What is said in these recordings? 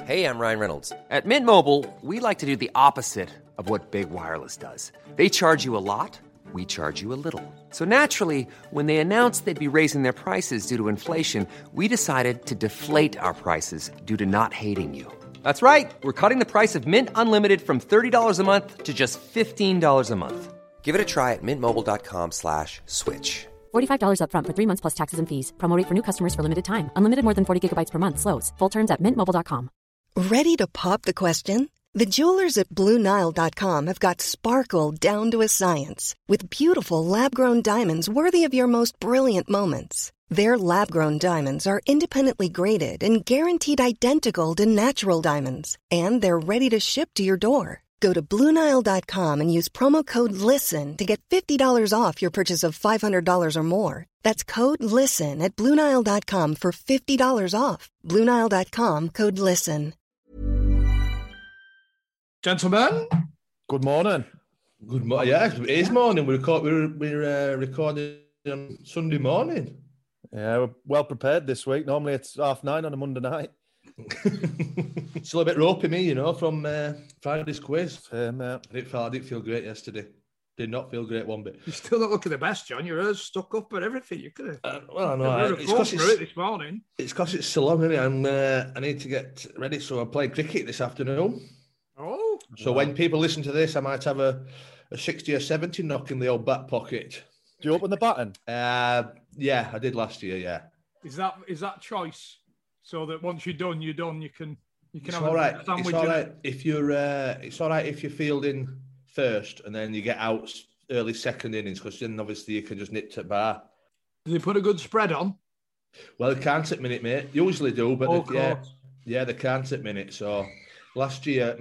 Hey, I'm Ryan Reynolds. At Mint Mobile, we like to do the opposite of what Big Wireless does. They charge you a lot, we charge you a little. So naturally, when they announced they'd be raising their prices due to inflation, we decided to deflate our prices due to not hating you. That's right. We're cutting the price of Mint Unlimited from $30 a month to just $15 a month. Give it a try at mintmobile.com/switch. $45 up front for 3 months plus taxes and fees. Promo rate for new customers for limited time. Unlimited more than 40 gigabytes per month. Slows full terms at mintmobile.com. Ready to pop the question? The jewelers at BlueNile.com have got sparkle down to a science with beautiful lab-grown diamonds worthy of your most brilliant moments. Their lab-grown diamonds are independently graded and guaranteed identical to natural diamonds, and they're ready to ship to your door. Go to BlueNile.com and use promo code LISTEN to get $50 off your purchase of $500 or more. That's code LISTEN at BlueNile.com for $50 off. BlueNile.com, code LISTEN. Gentlemen, good morning. Good morning. Yeah, it is morning. We're recording on Sunday morning. Yeah, we're well prepared this week. Normally it's 9:30 on a Monday night. Still a bit ropey, me, from Friday's quiz. I didn't feel great yesterday. Did not feel great one bit. You're still not looking the best, John. Your hair's stuck up and everything. You could have. Well, I know. It's because it this morning. It's because it's so long, isn't it? I need to get ready. So I play cricket this afternoon. Oh. So when people listen to this, I might have a 60 or 70 knock in the old back pocket. Do you open the baton? Yeah, I did last year. Yeah. Is that choice? So that once you're done, you can It's have all right. a sandwich. It's all right if you're. It's all right if you're fielding first and then you get out early second innings, because then obviously you can just nip to bar. Do they put a good spread on? Well, they can't at minute, mate. Usually do, but they can't at minute. So last year,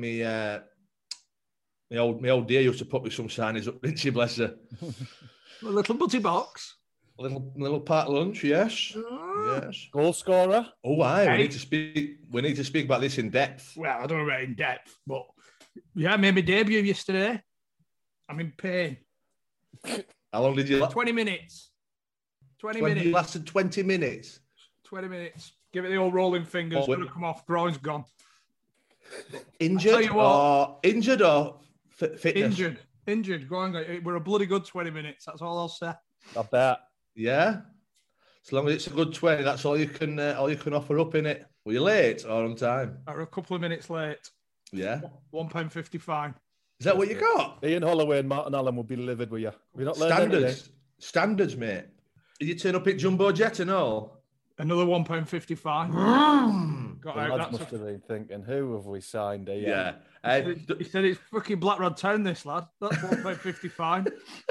my old dear used to put me some signings up, didn't she, bless her? A little butty box. A little part lunch, yes. Yes. Goal scorer. Oh, aye. We need to speak about this in depth. Well, I don't know about in depth, but yeah, I made my debut yesterday. I'm in pain. How long did you? 20 minutes. 20 minutes. You lasted 20 minutes. 20 minutes. Give it the old rolling fingers. It's going to come off. Groin's gone. Injured or fitness? Injured. We're a bloody good 20 minutes. That's all I'll say. I bet. Yeah. As long as it's a good 20, that's all you can offer up in it. Were you late or on time? I were a couple of minutes late. Yeah. £1.50 fine. Is that what you got? Ian Holloway and Martin Allen will be livid with you. We're not Standards, mate. Did you turn up at Jumbo Jet and all? Another £1.50 fine. The lads must have been thinking, who have we signed here? Yeah. He said it's fucking Black Rod Town, this lad. That's £1.50 fine.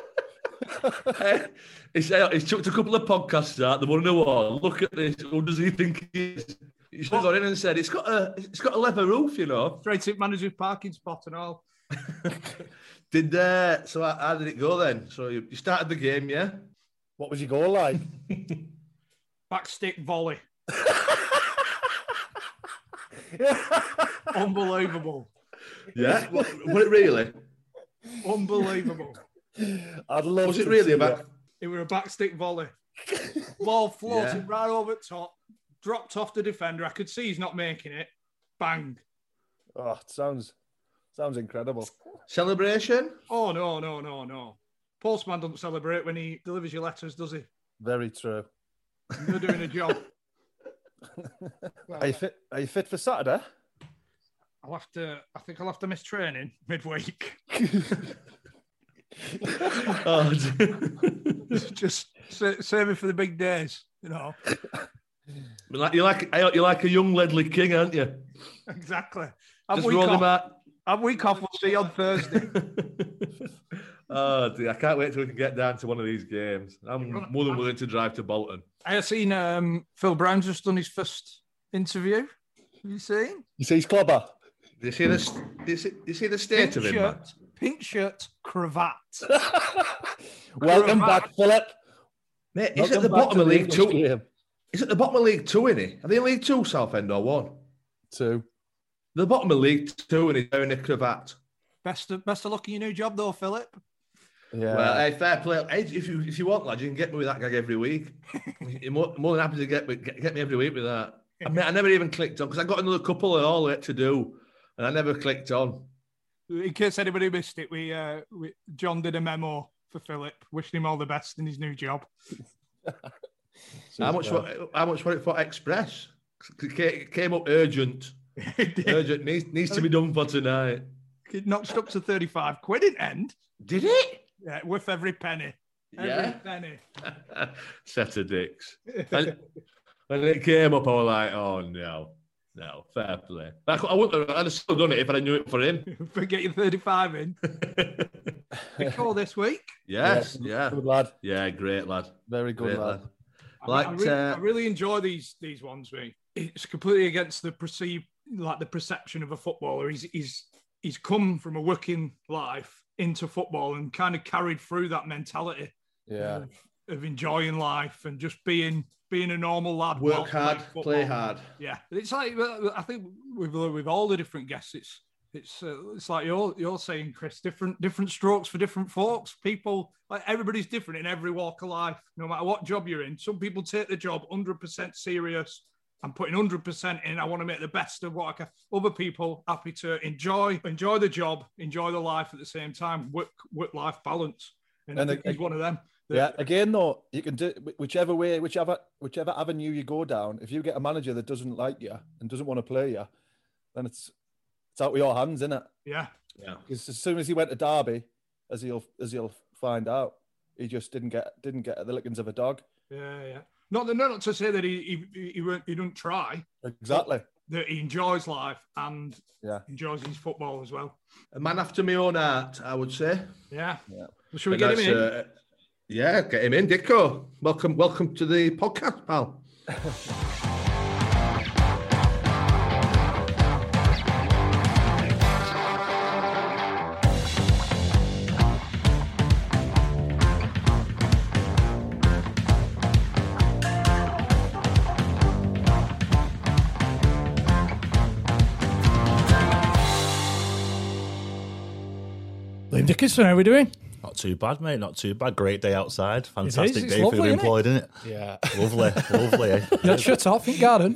He's took a couple of podcasts out. They want to know, look at this. Who does he think he is? He should have got in and said, it's got a leather roof, Straight to manager's parking spot and all. So how did it go then? So you started the game, yeah? What was your goal like? Backstick volley. Unbelievable. Yeah? Was it really? Unbelievable. I'd love Was it really about? It was a backstick volley. Ball floated right over the top, dropped off the defender. I could see he's not making it. Bang. Oh, it sounds incredible. Celebration? Oh, no. Postman doesn't celebrate when he delivers your letters, does he? Very true. You're doing a job. Are you fit for Saturday? I think I'll have to miss training midweek. Just save it for the big days, You're like a young Ledley King, aren't you? Exactly. Just roll him out. Have week off. We'll see you on Thursday. Oh, dear, I can't wait till we can get down to one of these games. I'm more than willing to drive to Bolton. I have seen Phil Brown's just done his first interview. Have you seen? You see his clobber? Do you see the state of him, man? Pink shirt, cravat. Welcome back, Philip. Mate, he's at the bottom of League Two. He's at the bottom of League Two, isn't he? Are they in League Two, Southend, or one? Two. The bottom of League Two, and he's wearing a cravat. Best of luck in your new job, though, Philip. Yeah. Well, hey, fair play. Hey, if you want, lad, you can get me with that gag every week. You're more than happy to get me every week with that. I mean, I never even clicked on because I got another couple and all that to do, and I never clicked on. In case anybody missed it, John did a memo for Philip, wishing him all the best in his new job. How much was it for Express? It came up urgent. Urgent needs to be done for tonight. It notched up to 35 quid in end. Did it? Yeah, worth every penny. Every penny. Set of dicks. And when it came up, I was like, oh no, fair play. I'd have still done it if I knew it for him. Forget your 35 in. Big call this week. Yes, yeah. Good lad. Yeah, great lad. Very good lad. I really enjoy these ones, mate. It's completely against the perception of a footballer. He's come from a working life into football and kind of carried through that mentality of enjoying life and just being a normal lad. Work hard, play hard. Yeah, it's like I think with all the different guests, it's like you're saying, Chris. Different strokes for different folks. People, like everybody's different in every walk of life. No matter what job you're in, some people take the job 100% serious. I'm putting 100% in. I want to make the best of what I can. Other people happy to enjoy the job, enjoy the life at the same time. Work-life balance, and he's one of them. Again, though, you can do whichever avenue you go down. If you get a manager that doesn't like you and doesn't want to play you, then it's out of your hands, isn't it? Yeah. Because as soon as he went to Derby, as you'll find out, he just didn't get the lickings of a dog. Yeah. Not to say that he don't try. Exactly. That he enjoys life and enjoys his football as well. A man after my own heart, I would say. Yeah. Well, should we get him in? Get him in, Dicko. Welcome to the podcast, pal. Liam Dickinson, how are we doing? Not too bad, mate. Not too bad. Great day outside. Fantastic It's day lovely, for the employed, isn't it? Yeah. Lovely. You're not shut off in garden.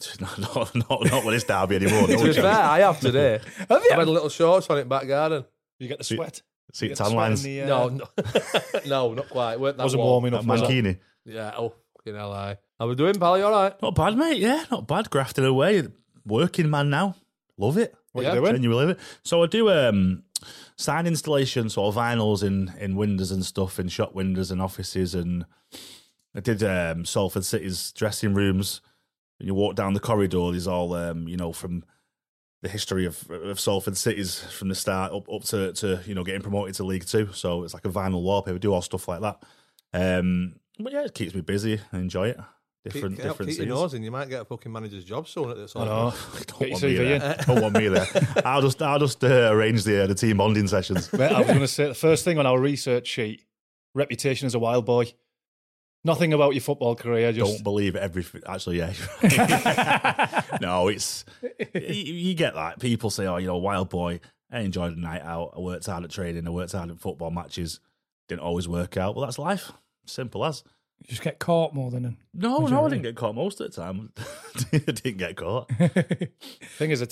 not when it's Derby anymore. To be fair, I have today. Have you? I've had a little shorts on it back garden. You get the sweat. See tan lines. No, not quite. Weren't that Wasn't warm enough. Mankini. Yeah. Oh, fucking hell, aye. How we doing, pal? You all right? Not bad, mate. Yeah, not bad. Grafting away. Working man now. Love it. What are you doing? Genuinely love it. So I do sign installations, sort of vinyls in windows and stuff, in shop windows and offices, and I did Salford City's dressing rooms. When you walk down the corridor, there's all from the history of Salford City's from the start up to getting promoted to League Two. So it's like a vinyl wallpaper. Do all stuff like that. But yeah, it keeps me busy. I enjoy it. Different keep your nose in. You might get a fucking manager's job soon at this. Don't want me there. I'll just arrange the team bonding sessions. Mate, I was going to say the first thing on our research sheet: reputation as a wild boy. Nothing about your football career. Just don't believe everything. Actually, yeah. No, it's you get that. People say, "Oh, wild boy." I enjoyed the night out. I worked hard at training. I worked hard at football matches. Didn't always work out. Well, that's life. Simple as. You just get caught more than No, I didn't get caught most of the time. I didn't get caught. Thing is,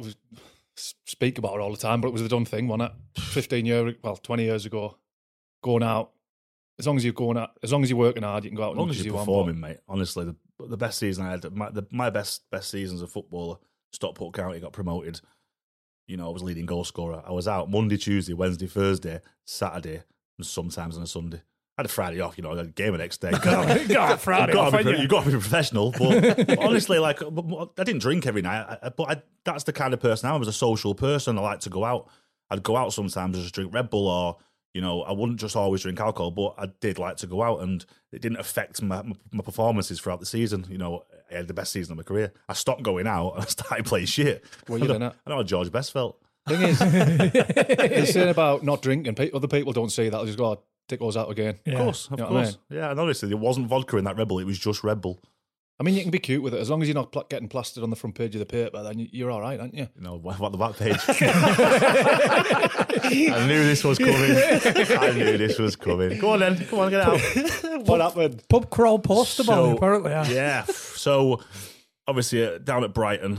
speak about it all the time, but it was a done thing, wasn't it? 20 years ago, going out. As long as you're working hard, you can go out. As long as you're performing, mate. Honestly, the best season I had, my best seasons of footballer, Stockport County got promoted. I was leading goal scorer. I was out Monday, Tuesday, Wednesday, Thursday, Saturday, and sometimes on a Sunday. I had a Friday off, I had a game the next day. Got Friday off, you've got to be professional. But honestly, I didn't drink every night. That's the kind of person I was, a social person. I like to go out. I'd go out sometimes and just drink Red Bull, or I wouldn't just always drink alcohol, but I did like to go out, and it didn't affect my performances throughout the season. I had the best season of my career. I stopped going out and I started playing shit. What you doing? I know how George Best felt. Thing is, you're saying about not drinking. Other people don't see that. They just go, take those out again. Yeah. Of course. I mean? Yeah, and honestly, there wasn't vodka in that Red Bull. It was just Red Bull. I mean, you can be cute with it. As long as you're not getting plastered on the front page of the paper, then you're all right, aren't you? What the back page? I knew this was coming. Go on then. Come on, get it out. What happened? Pub crawl poster ball, apparently. Yeah. So obviously down at Brighton,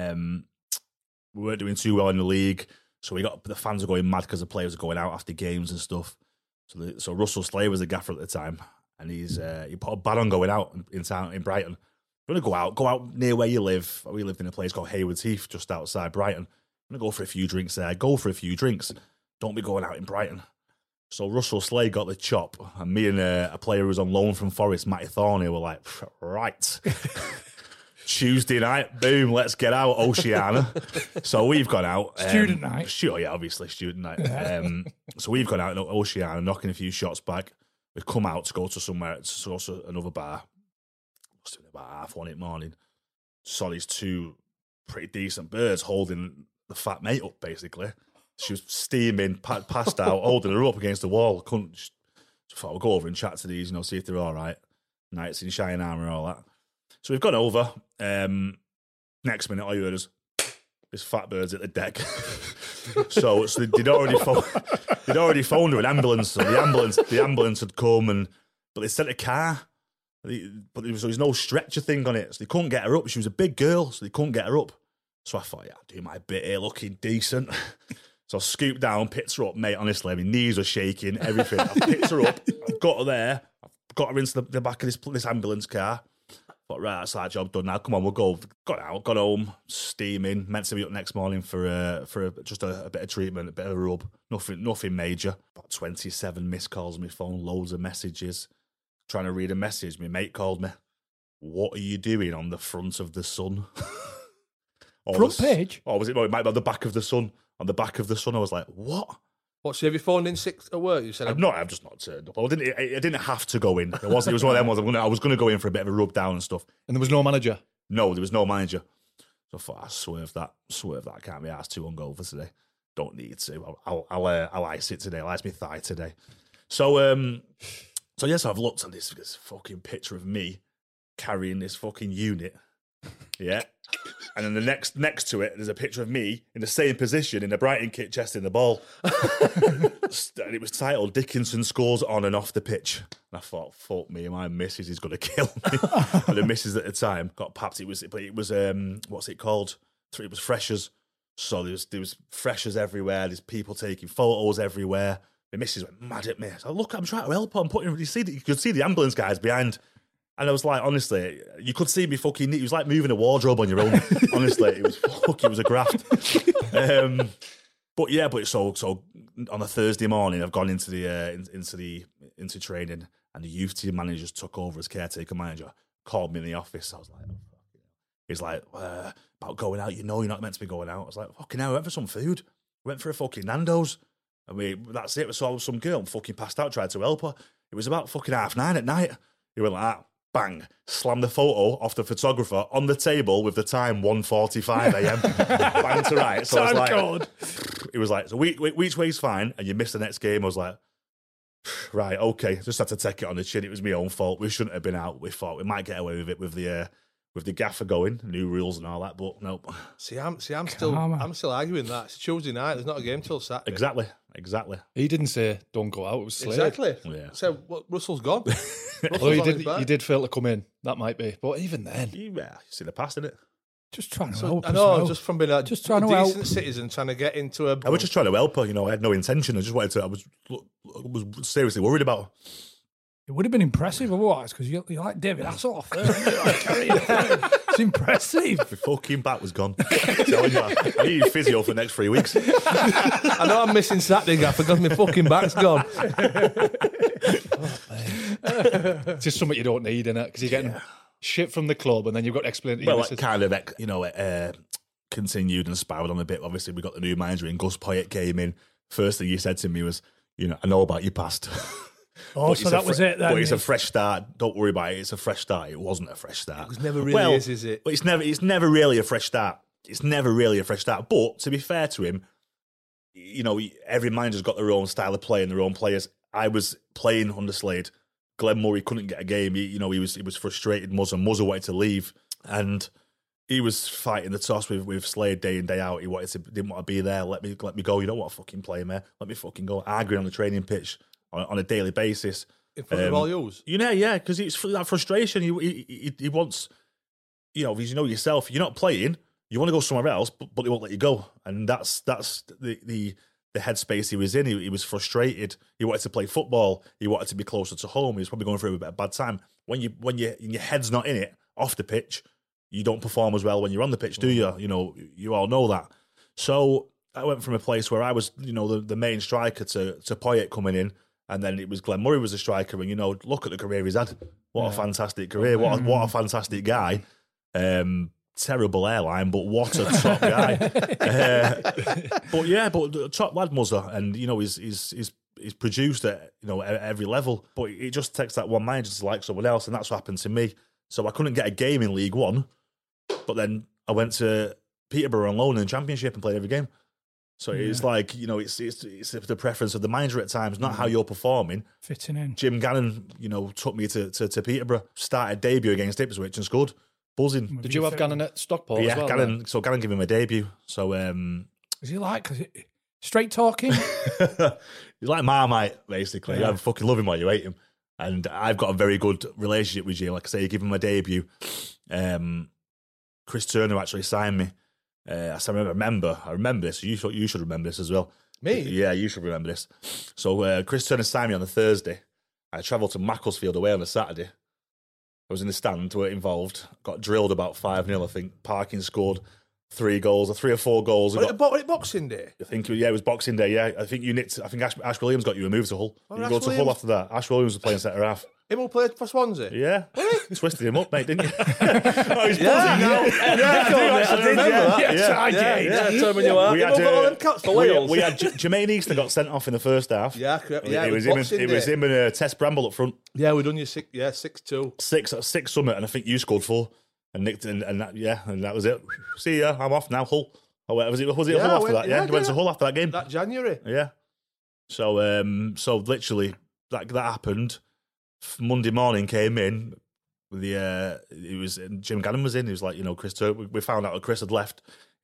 we weren't doing too well in the league, so the fans were going mad because the players were going out after games and stuff. So Russell Slade was the gaffer at the time, and he put a ban on going out in town in Brighton. You're gonna go out near where you live. We lived in a place called Haywards Heath, just outside Brighton. I'm gonna go for a few drinks there. Go for a few drinks. Don't be going out in Brighton. So Russell Slade got the chop, and me and a player who was on loan from Forest, Matty Thorney, were like, right. Tuesday night, boom, let's get out, Oceana. So we've gone out. Student night. Sure, yeah, obviously, student night. So we've gone out in Oceana, knocking a few shots back. We've come out to go to another bar. Must have been about 1:30 in the morning. Saw these two pretty decent birds holding the fat mate up, basically. She was steaming, passed out, holding her up against the wall. Just thought I'll go over and chat to these, see if they're all right. Knights in shining armour and all that. So we've gone over. Next minute, all you heard is this fat bird's at the deck. so they'd already phoned her an ambulance. So the ambulance had come, but they sent a car. But there was no stretcher thing on it, so they couldn't get her up. She was a big girl, so they couldn't get her up. So I thought, I'll do my bit here, looking decent. So I scooped down, picked her up, mate. Honestly, my knees were shaking, everything. I picked her up, I got her there, I got her into the back of this ambulance car. Thought, right, that's that job done now. Come on, we'll go. Got out, got home, steaming. Meant to be up next morning for just a bit of treatment, a bit of a rub. Nothing major. About 27 missed calls on my phone, loads of messages. Trying to read a message, my mate called me. What are you doing on the front of the Sun? Front page? Or was it? No, it might be on the back of the Sun. On the back of the Sun, I was like, what? What? So have you phoned in sick at work? You said I've just not turned up. I didn't have to go in. It was one of them ones. I was going to go in for a bit of a rub down and stuff. And there was no manager. No, there was no manager. So I thought, I swerve that. I can't be asked to hungover today. Don't need to. I'll ice it today. I'll ice my thigh today. So yes, I've looked at this fucking picture of me carrying this fucking unit. Yeah. And then the next to it, there's a picture of me in the same position in the Brighton kit, chesting the ball. And it was titled Dickinson scores on and off the pitch. And I thought, fuck me, my missus is going to kill me. And the missus at the time got papped. It was what's it called? It was freshers. So there was freshers everywhere. There's people taking photos everywhere. My missus went mad at me. So look, I'm trying to help her. You could see the ambulance guys behind. And I was like, honestly, you could see me fucking. It was like moving a wardrobe on your own. Honestly, it was a graft. But so on a Thursday morning, I've gone into into training, and the youth team manager just took over as caretaker manager. Called me in the office. I was like, oh, fuck. He's like, about going out. You're not meant to be going out. I was like, fucking hell, I went for some food. We went for a fucking Nando's. I mean, that's it. We saw some girl fucking passed out, tried to help her. It was about fucking 9:30 at night. He went like that, bang, slammed the photo off the photographer on the table with the time 1:45 a.m. Bang to right. So I was like, God. It was like, so which way's fine, and you missed the next game. I was like, right, okay, just had to take it on the chin. It was my own fault. We shouldn't have been out. We thought we might get away with it with the gaffer going, new rules and all that, but nope. I'm still arguing that. It's Tuesday night. There's not a game till Saturday. Exactly. He didn't say don't go out. It was Slade. Exactly. Yeah. So Russell's you did fail to come in. That might be, but even then, yeah, you see the past in it. Just trying to help. I know. Well. Just from being a decent citizen, trying to get into a. I was just trying to help her. I had no intention. I just wanted to. I was seriously worried about her. It would have been impressive otherwise, because you're like David Hasselhoff there. It's impressive. The fucking back was gone. I'm telling you, I need physio for the next 3 weeks. I know I'm missing Saturday, Gaffer, because my fucking back's gone. It's just something you don't need, innit? Because you're getting shit from the club, and then you've got to explain to continued and spiraled on a bit. Obviously, we got the new manager in. Gus Poyet came in. First thing he said to me was, I know about your past. Oh, so that was it then. But it's a fresh start. Don't worry about it. It's a fresh start. It wasn't a fresh start. It was never really is it? But it's never really a fresh start. It's never really a fresh start. But to be fair to him, every manager's got their own style of play and their own players. I was playing under Slade. Glenn Murray couldn't get a game. He was frustrated. Muzza wanted to leave, and he was fighting the toss with Slade day in day out. He didn't want to be there. Let me go. You don't want to fucking play him, Let me fucking go. Arguing on the training pitch on a daily basis in front of all yous. Yeah, because it's that frustration. He wants. you know, because you know yourself, you're not playing, you want to go somewhere else, but they won't let you go. And that's the headspace he was in. He was frustrated. He wanted to play football. He wanted to be closer to home. He was probably going through a bad time. When your head's not in it, off the pitch, you don't perform as well when you're on the pitch, do you? You know, you all know that. So I went from a place where I was, you know, the main striker to Poyet coming in, and then it was Glenn Murray was the striker, and, you know, look at the career he's had. What a fantastic career. What a fantastic guy. Terrible airline, but what a top guy. But top lad Muzzer, and, you know, he's produced at, you know, at every level, but it just takes that one manager to like someone else, and that's what happened to me. So I couldn't get a game in League One, but then I went to Peterborough on loan in the Championship and played every game. So it's like, you know, it's the preference of the manager at times, not how you're performing. Fitting in. Jim Gannon, you know, took me to Peterborough, started debut against Ipswich and scored. Buzzing. Did you have Gannon at Stockport as well? Gannon, so Gannon gave him a debut. So is he like straight talking? He's like Marmite, basically. I fucking love him while you hate him. And I've got a very good relationship with you. Like I say, you give him a debut. Chris Turner actually signed me. I remember this. You should remember this as well. Me? Yeah, you should remember this. So Chris Turner signed me on a Thursday. I travelled to Macclesfield away on a Saturday. I was in the stand, weren't involved. Got drilled about 5-0, I think. Parkin scored 3 or 4 goals. Was it Boxing Day? I think, it was Boxing Day, yeah. I think Ash Williams got you a move to Hull. You go to Hull after that. Ash Williams was playing centre half. Him who played for Swansea? Yeah. You twisted him up, mate, didn't you? I remember that. Yes, I did. Yeah, tell me you are. We had Jermaine Easton got sent off in the first half. Yeah, correct. It was him and Tess Bramble up front. Yeah, we done you 6-2. 6 summit, and I think you scored 4. And Nick, and that was it. See ya, I'm off now, Hull. Oh, was it Hull after that? Yeah, you went to Hull after that game. That January. Yeah. So literally, that happened. Monday morning came in. Jim Gannon was in. He was like, you know, Chris. We found out that Chris had left.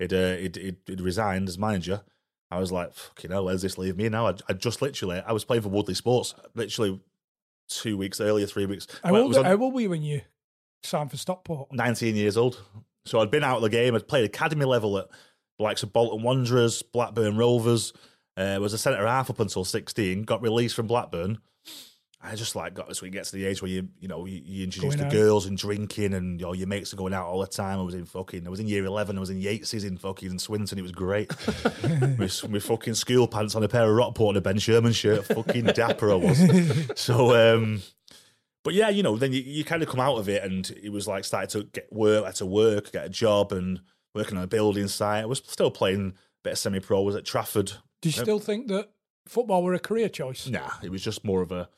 He'd resigned as manager. I was like, fucking hell, where's this leave me now? I was playing for Woodley Sports. Literally 2 weeks earlier, 3 weeks. How old were you when you signed for Stockport? 19 years old. So I'd been out of the game. I'd played academy level at the likes of Bolton Wanderers, Blackburn Rovers. Was a centre half up until 16. Got released from Blackburn. I just got so you get to the age where you introduce the girls and drinking, and your mates are going out all the time. I was in year 11. I was in Yates's in fucking Swinton. It was great. with fucking school pants on, a pair of Rockport and a Ben Sherman shirt. Fucking dapper I was. So, but yeah, you know, then you kind of come out of it, and it was like started to get work, get a job, and working on a building site. I was still playing a bit of semi-pro. I was at Trafford. Did you still think that football were a career choice? Nah, it was just more of a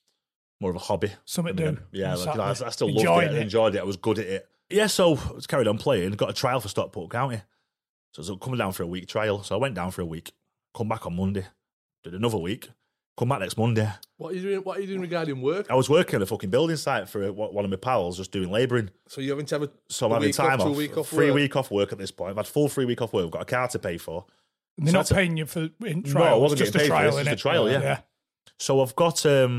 hobby. Something to do. Yeah, I still loved it. I enjoyed it. I was good at it. Yeah, so I was carried on playing. Got a trial for Stockport County. So I was coming down for a week trial. So I went down for a week. Come back on Monday. Did another week. Come back next Monday. What are you doing regarding work? I was working at a fucking building site for one of my pals, just doing labouring. So you're having to have I'm having time off. 2 week off 3 week off work at this point. I've had full 3 week off work. I've got a car to pay for. They're not paying you for in trial. No, I wasn't just getting paid a trial, for this. It's a trial, yeah. So I've got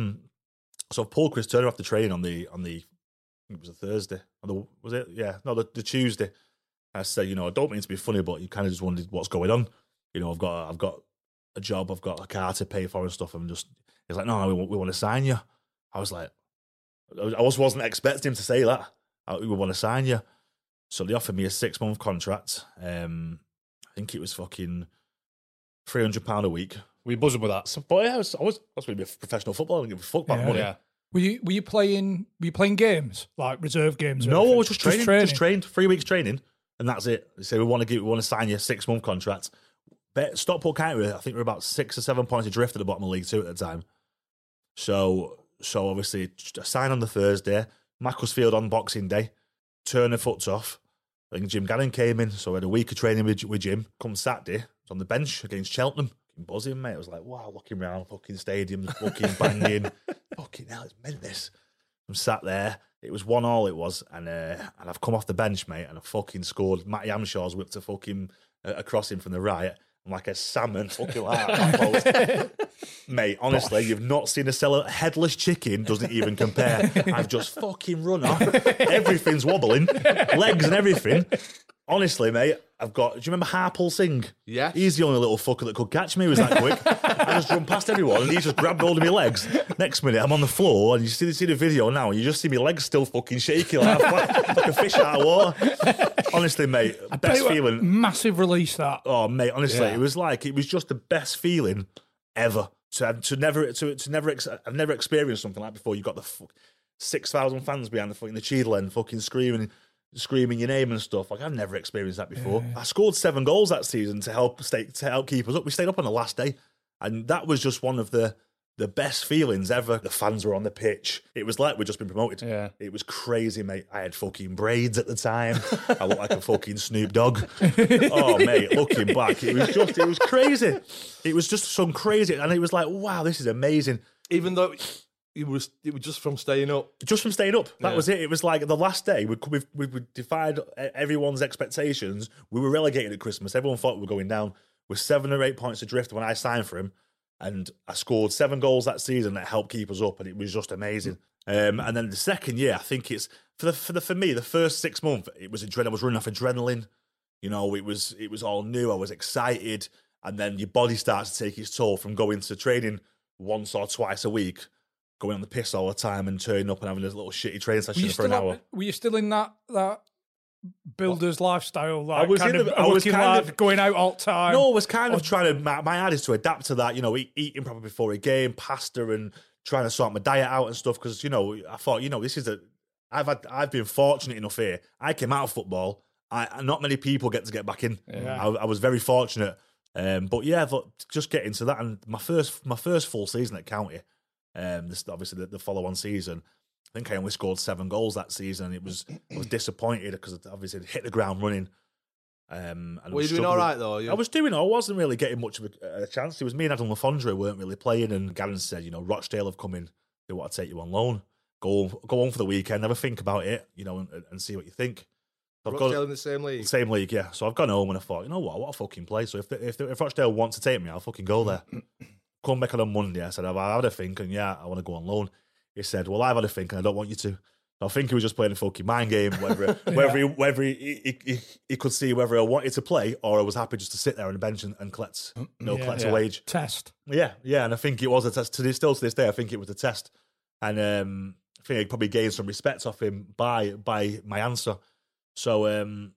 so I've pulled Chris Turner off the train on the I think it was a Thursday. Was it? Yeah. No, the Tuesday. I said, you know, I don't mean to be funny, but you kind of just wondered what's going on. You know, I've got a job, I've got a car to pay for and stuff. And just he's like, no, we want to sign you. I was like, I wasn't expecting him to say that. We want to sign you. So they offered me a 6-month contract. I think it was fucking £300 a week. Were you buzzing with that? So, but yeah, I was going to be a professional footballer. I didn't give a fuck about money. Yeah. Were you playing games, like reserve games? No, I was just training. Just trained. 3 weeks training, and that's it. They say we want to sign you a 6-month contract. But Stockport County, I think we're about 6 or 7 points adrift at the bottom of League 2 at the time. So obviously, I signed on the Thursday. Macclesfield on Boxing Day. Turner foot's off. I think Jim Gannon came in, so I had a week of training with Jim. Come Saturday, I was on the bench against Cheltenham. Buzzing, mate. I was like, wow, looking around, fucking stadiums, fucking banging. Fucking hell, it's meant this. I'm sat there. It was 1-1, it was. And I've come off the bench, mate, and I fucking scored. Matty Amshaw's whipped a fucking a crossing from the right. I'm like a salmon fucking like that. Mate, honestly, you've not seen a seller. Headless chicken doesn't even compare. I've just fucking run off. Everything's wobbling, legs and everything. Honestly, mate, do you remember Harpal Singh? Yeah. He's the only little fucker that could catch me. He was that quick. I just run past everyone and he just grabbed hold of my legs. Next minute, I'm on the floor and you see the video now and you just see my legs still fucking shaky like a fish out of water. Honestly, mate, best feeling. Massive release, that. Oh, mate, honestly, it was just the best feeling ever. I've never experienced something like before. You got the 6,000 fans behind the Cheadle end fucking screaming your name and stuff. Like, I've never experienced that before. Yeah. I scored 7 goals that season to help keep us up. We stayed up on the last day, and that was just one of the best feelings ever. The fans were on the pitch. It was like we'd just been promoted. Yeah. It was crazy, mate. I had fucking braids at the time. I looked like a fucking Snoop Dogg. Oh, mate, looking back, it was crazy. It was just some crazy, and it was like, wow, this is amazing. Even though it was just from staying up. Just from staying up. That was it. It was like the last day. We defied everyone's expectations. We were relegated at Christmas. Everyone thought we were going down. We're 7 or 8 points adrift when I signed for him. And I scored 7 goals that season that helped keep us up. And it was just amazing. And then the second year, I think it's, for me, the first 6 months, I was running off adrenaline. You know, it was all new. I was excited. And then your body starts to take its toll from going to training once or twice a week, going on the piss all the time and turning up and having a little shitty training session for an hour. Were you still in that builder's lifestyle? Like, I was going out all the time. No, I was kind of trying to. My idea is to adapt to that. You know, eating proper before a game, pasta, and trying to sort my diet out and stuff. Because I thought, this is I've been fortunate enough here. I came out of football. Not many people get to get back in. Yeah. I was very fortunate. But yeah, just getting to that, and my first full season at County. This obviously the follow-on season. I think I only scored 7 goals that season. I was disappointed because obviously it hit the ground running. And were you doing all right though? I was doing. I wasn't really getting much of a chance. It was me and Adam Lafondre who weren't really playing. And Gavin said, Rochdale have come in. They want to take you on loan. Go on for the weekend. Never think about it. And see what you think. So Rochdale in the same league. Same league, yeah. So I've gone home and I thought, what a fucking play. So if Rochdale want to take me, I'll fucking go there. Come back on a Monday. I said, I've had a think, and I want to go on loan. He said, well, I've had a think, and I don't want you to. I think he was just playing a fucking mind game, whether he could see whether I wanted to play or I was happy just to sit there on the bench and collect a wage. Test. Yeah, and I think it was a test. Still to this day, I think it was a test. And I think I probably gained some respect off him by my answer. So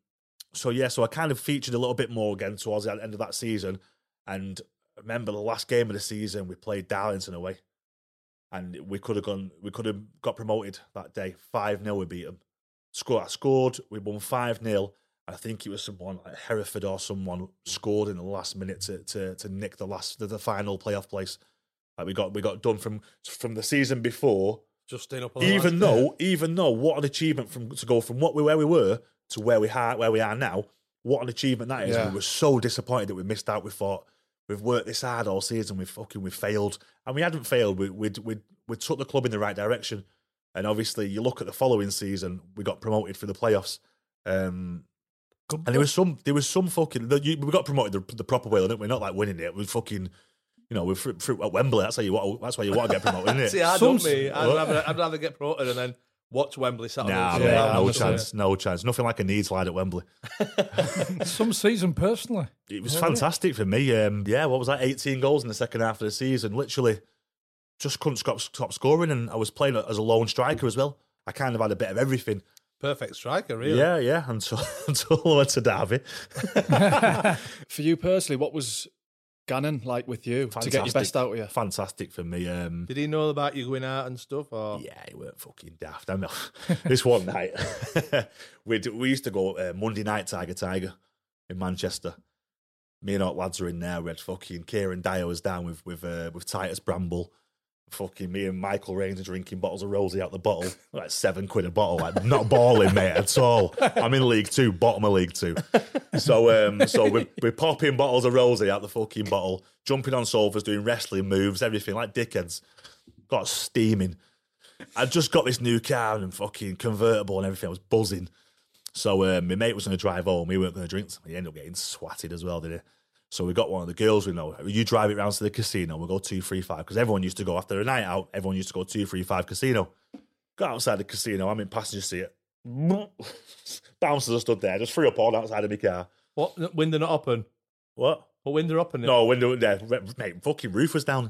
I kind of featured a little bit more again towards the end of that season. And I remember the last game of the season, we played Darlington away. And we could have got promoted that day. 5-0 we beat them. I scored, we won 5-0. I think it was someone like Hereford or someone scored in the last minute to nick the final playoff place. Like we got done from the season before. Just staying up on even though what an achievement to go from where we were to where we are now. What an achievement that is. Yeah. We were so disappointed that we missed out. We thought, we've worked this hard all season. We failed, and we hadn't failed. We took the club in the right direction, and obviously, you look at the following season, we got promoted for the playoffs. And there was some fucking. We got promoted the proper way, didn't we? Not like winning it. We fucking, we're through at Wembley. That's why you want to get promoted, isn't it? See, I'd rather get promoted and then watch Wembley Saturday. No chance. Nothing like a knee slide at Wembley. Some season, personally. It was fantastic for me. What was that? 18 goals in the second half of the season. Literally, just couldn't stop scoring, and I was playing as a lone striker as well. I kind of had a bit of everything. Perfect striker, really. Yeah, until I went to Derby. For you personally, what was Gannon like with you to get your best out of you? Fantastic for me. Did he know about you going out and stuff? Or? Yeah, he weren't fucking daft. I know. This one night, we used to go Monday night Tiger in Manchester. Me and our lads are in there. We had fucking Kieran Dyer was down with Titus Bramble. Fucking me and Michael Raines are drinking bottles of rosé out the bottle, like £7 a bottle, like not balling, mate, at all. I'm in League 2, bottom of League 2. So we're popping bottles of rosé out the fucking bottle, jumping on sofas, doing wrestling moves, everything, like dickheads. Got steaming. I just got this new car and fucking convertible and everything. I was buzzing. So my mate was going to drive home. We weren't going to drink. He ended up getting swatted as well, didn't he? So we got one of the girls we know. You drive it round to the casino. We'll go 235 because everyone used to go after a night out. Everyone used to go 235 casino. Got outside the casino. I'm in passenger seat. Bouncers are stood there. Just threw up all outside of my car. What? Window not open? What? What window open? No, window there. Mate, fucking roof was down.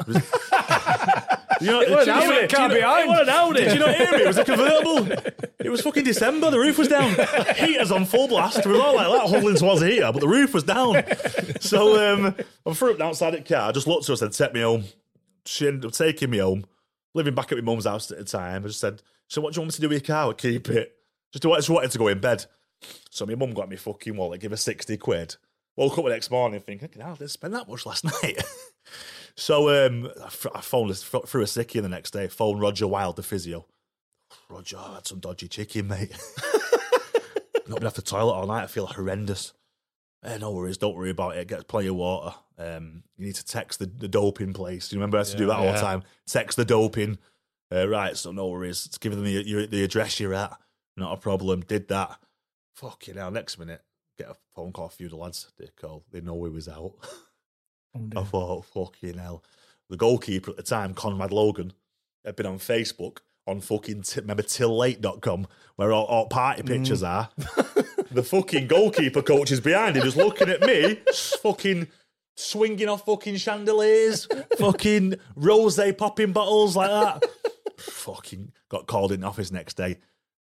You know, It wasn't an Audi. Did you not hear me? It was a convertible. It was fucking December. The roof was down. Heater's on full blast. We were all like that, huddling towards the heater, but the roof was down. So I threw up outside the car. I just looked at her and said, take me home. She ended up taking me home, living back at my mum's house at the time. I just said, so what do you want me to do with your car? I'll keep it. Just wanted to go in bed. So my mum got me fucking wallet, give her 60 quid. Woke up the next morning thinking, I didn't spend that much last night. So I phoned through a sickie the next day. Phoned Roger Wild, the physio. Roger, I had some dodgy chicken, mate. Not been off the toilet all night. I feel horrendous. No worries, don't worry about it. Get plenty of water. You need to text the doping place. You remember I had to do that all the time. Text the doping. Right, so no worries. It's giving them the address you're at. Not a problem. Did that. Fucking hell. Next minute, get a phone call. A few of the lads they call. They know we was out. I thought, fucking hell. The goalkeeper at the time, Conrad Logan, had been on Facebook on fucking, remember tillate.com, where all party pictures are. The fucking goalkeeper coach is behind him, just looking at me, fucking swinging off fucking chandeliers, fucking rosé popping bottles like that. Fucking got called in the office next day.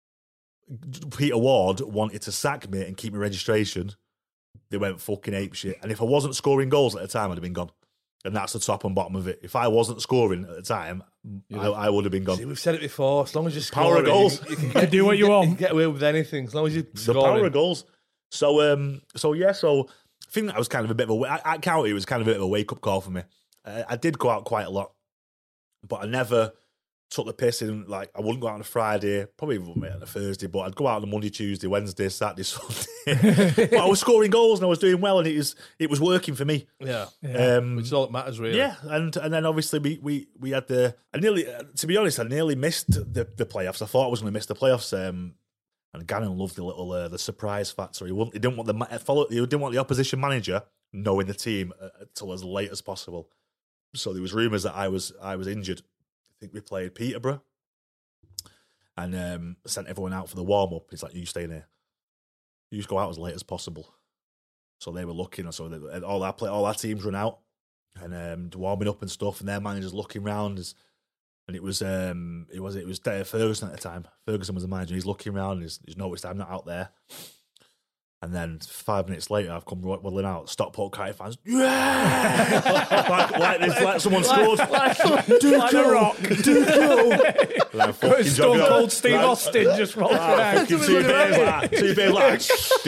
Peter Ward wanted to sack me and keep my registration. They went fucking apeshit. And if I wasn't scoring goals at the time, I'd have been gone. And that's the top and bottom of it. If I wasn't scoring at the time, I would have been gone. See, we've said it before. As long as you're scoring, power of goals. You can do what you want. You can get away with anything. As long as you're The scoring. power of goals. So I think that was kind of a bit of at County, it was kind of a bit of a wake-up call for me. I did go out quite a lot, but I never took the piss in. Like, I wouldn't go out on a Friday, probably on a Thursday, but I'd go out on a Monday, Tuesday, Wednesday, Saturday, Sunday. But I was scoring goals and I was doing well, and it was working for me. Yeah. Which is all that matters, really. Yeah, and then obviously we had to be honest, I nearly missed the playoffs. I thought I was going to miss the playoffs. And Gannon loved the little the surprise factor. He didn't want the opposition manager knowing the team until as late as possible. So there was rumours that I was injured. I think we played Peterborough and sent everyone out for the warm-up. It's like, you stay in here. You just go out as late as possible. So they were looking, so all our teams run out and warming up and stuff, and their managers looking round. And it was Dave Ferguson at the time. Ferguson was the manager. He's looking around and he's noticed I'm not out there. And then 5 minutes later, I've come waddling out. Stockport County fans, yeah, like someone scored. like a rock. Stone Cold Steve Austin just rolled out. Two beers like.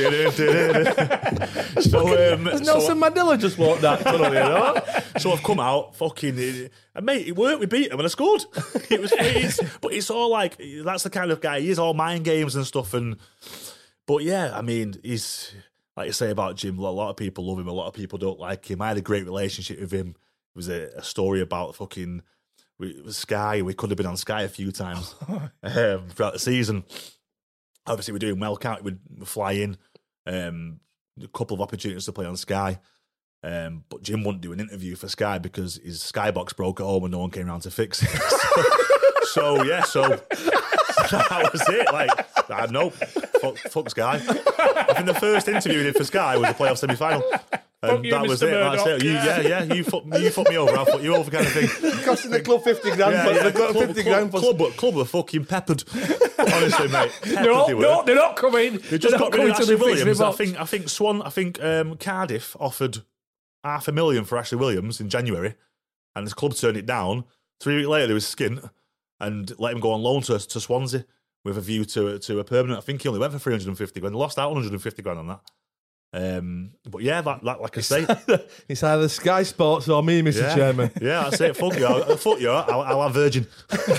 So Nelson Mandela just walked that tunnel, you know? So I've come out, fucking, and mate, it worked. We beat him and I scored. But it's all like, that's the kind of guy he is, all mind games and stuff. But yeah, I mean, he's, like you say about Jim, a lot of people love him, a lot of people don't like him. I had a great relationship with him. It was a story about fucking Sky. We could have been on Sky a few times throughout the season. Obviously, we're doing well, can't we? We fly in. A couple of opportunities to play on Sky. But Jim wouldn't do an interview for Sky because his Skybox broke at home and no one came around to fix it. So that was it. Like, I had no fuck Sky. I think the first interview we did for Sky was the playoff semi-final. And you, that was Mr. it. Murdoch. You fuck me over, I'll fuck you over, kind of thing. Costing the club 50 grand. Club were fucking peppered. Honestly, mate. No, they're not coming. They just got rid of Ashley Williams. I think Cardiff offered $500,000 for Ashley Williams in January, and the club turned it down. 3 weeks later, there was Skint and let him go on loan to Swansea with a view to a permanent. I think he only went for 350 grand. They lost out 150 grand on that. But yeah, that like I say, it's either Sky Sports or me, Mr. Chairman. Yeah, that's it. Fuck you. I'll have Virgin.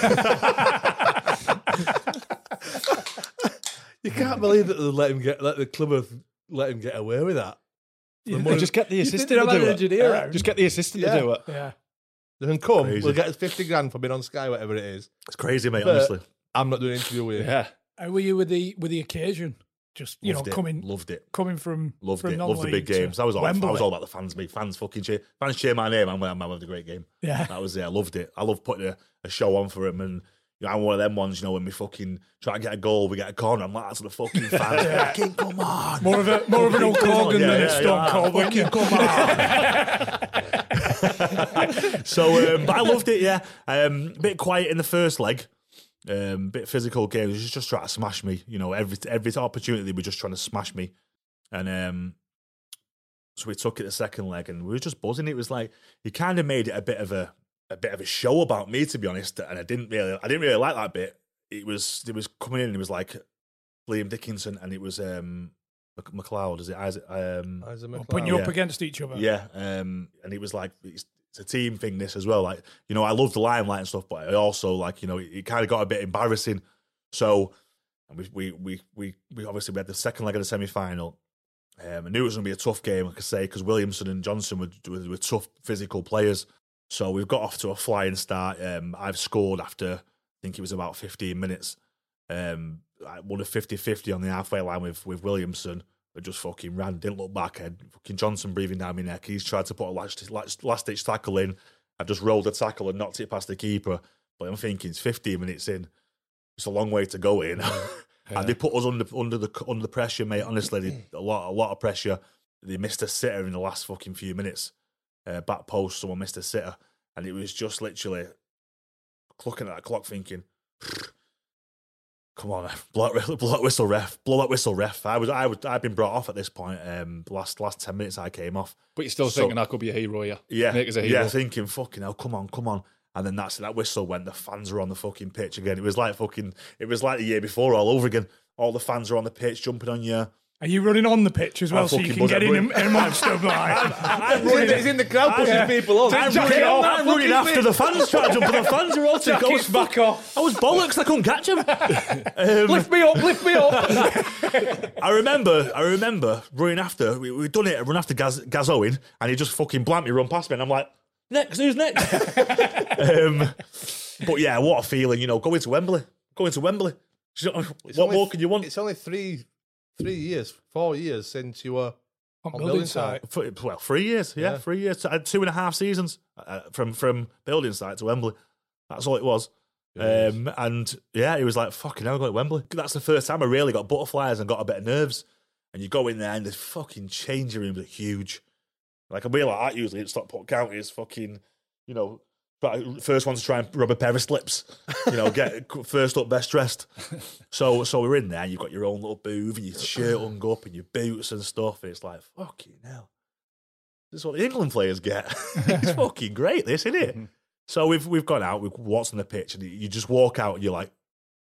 You can't believe that they let the club let him get away with that. Yeah, just get the assistant to do it. Just get the assistant to do it. Yeah. Then come, Crazy. we'll get 50 grand for being on Sky, whatever it is. It's crazy, mate. But honestly, I'm not doing an interview with you. Yeah. How were you with the occasion? Just loved it. coming from Loved the big to games. I was all about the fans. Fans cheer my name. I'm having a great game. Yeah, that was it. I loved it. I loved putting a show on for him, and I'm one of them ones. When we fucking try to get a goal, we get a corner. I'm like, that's the fucking fans. Fucking come on. More of an Hulk Hogan than a Stone Cold. Fucking come on. So, but I loved it. Yeah, bit quiet in the first leg. Bit physical game. He was just trying to smash me. Every opportunity they were just trying to smash me, and so we took it the second leg, and we were just buzzing. It was like he kind of made it a bit of a show about me, to be honest. And I didn't really like that bit. It was coming in, and it was like Liam Dickinson, and it was McLeod. Is it Isaac? Isaac McLeod. Putting you up against each other. Yeah, and it was like it's a team thing, this as well. Like, I love the limelight and stuff, but I also it kind of got a bit embarrassing. So, and we obviously we had the second leg of the semi-final. I knew it was going to be a tough game, like I say, because Williamson and Johnson were tough physical players. So we've got off to a flying start. I've scored after, I think it was about 15 minutes. I won a 50-50 on the halfway line with Williamson. But just fucking ran, didn't look back. Had fucking Johnson breathing down my neck. He's tried to put a last-ditch tackle in. I've just rolled the tackle and knocked it past the keeper. But I'm thinking it's 15 minutes in. It's a long way to go in. And they put us under the pressure, mate. Honestly, a lot of pressure. They missed a sitter in the last fucking few minutes. Back post, someone missed a sitter. And it was just literally looking at that clock thinking, come on, blow that whistle, ref. I'd been brought off at this point. The last 10 minutes I came off. But you're still thinking I could be a hero, yeah? Yeah, make us a hero. Yeah, thinking, fucking hell, come on. And then that whistle went, the fans are on the fucking pitch again. It was like the year before all over again. All the fans are on the pitch, jumping on you. Are you running on the pitch as well, so you can get in amongst them? I'm running. He's in the crowd pushing people on. I'm running after the fans, trying to jump on the fans. Are all to go back off. I was bollocks. I couldn't catch him. Lift me up. I remember running after. We'd done it. Run after Gaz Owen, and he just fucking blankly run past me, and I'm like, next, who's next? But yeah, what a feeling, going to Wembley. What more can you want? It's only 4 years since you were on building site. 3 years, yeah. 3 years. I had 2.5 seasons from building site to Wembley. That's all it was. And yeah, it was like, fucking hell, I got to Wembley. That's the first time I really got butterflies and got a bit of nerves. And you go in there and the fucking changing rooms are huge. Like, I'm really like that usually at Stockport County is fucking, first one to try and rub a pair of slips, get first up, best dressed. So we're in there, and you've got your own little booth, and your shirt hung up, and your boots and stuff. And it's like, fucking hell. This is what the England players get. It's fucking great, this, isn't it? So we've gone out, we've watched on the pitch, and you just walk out, and you're like,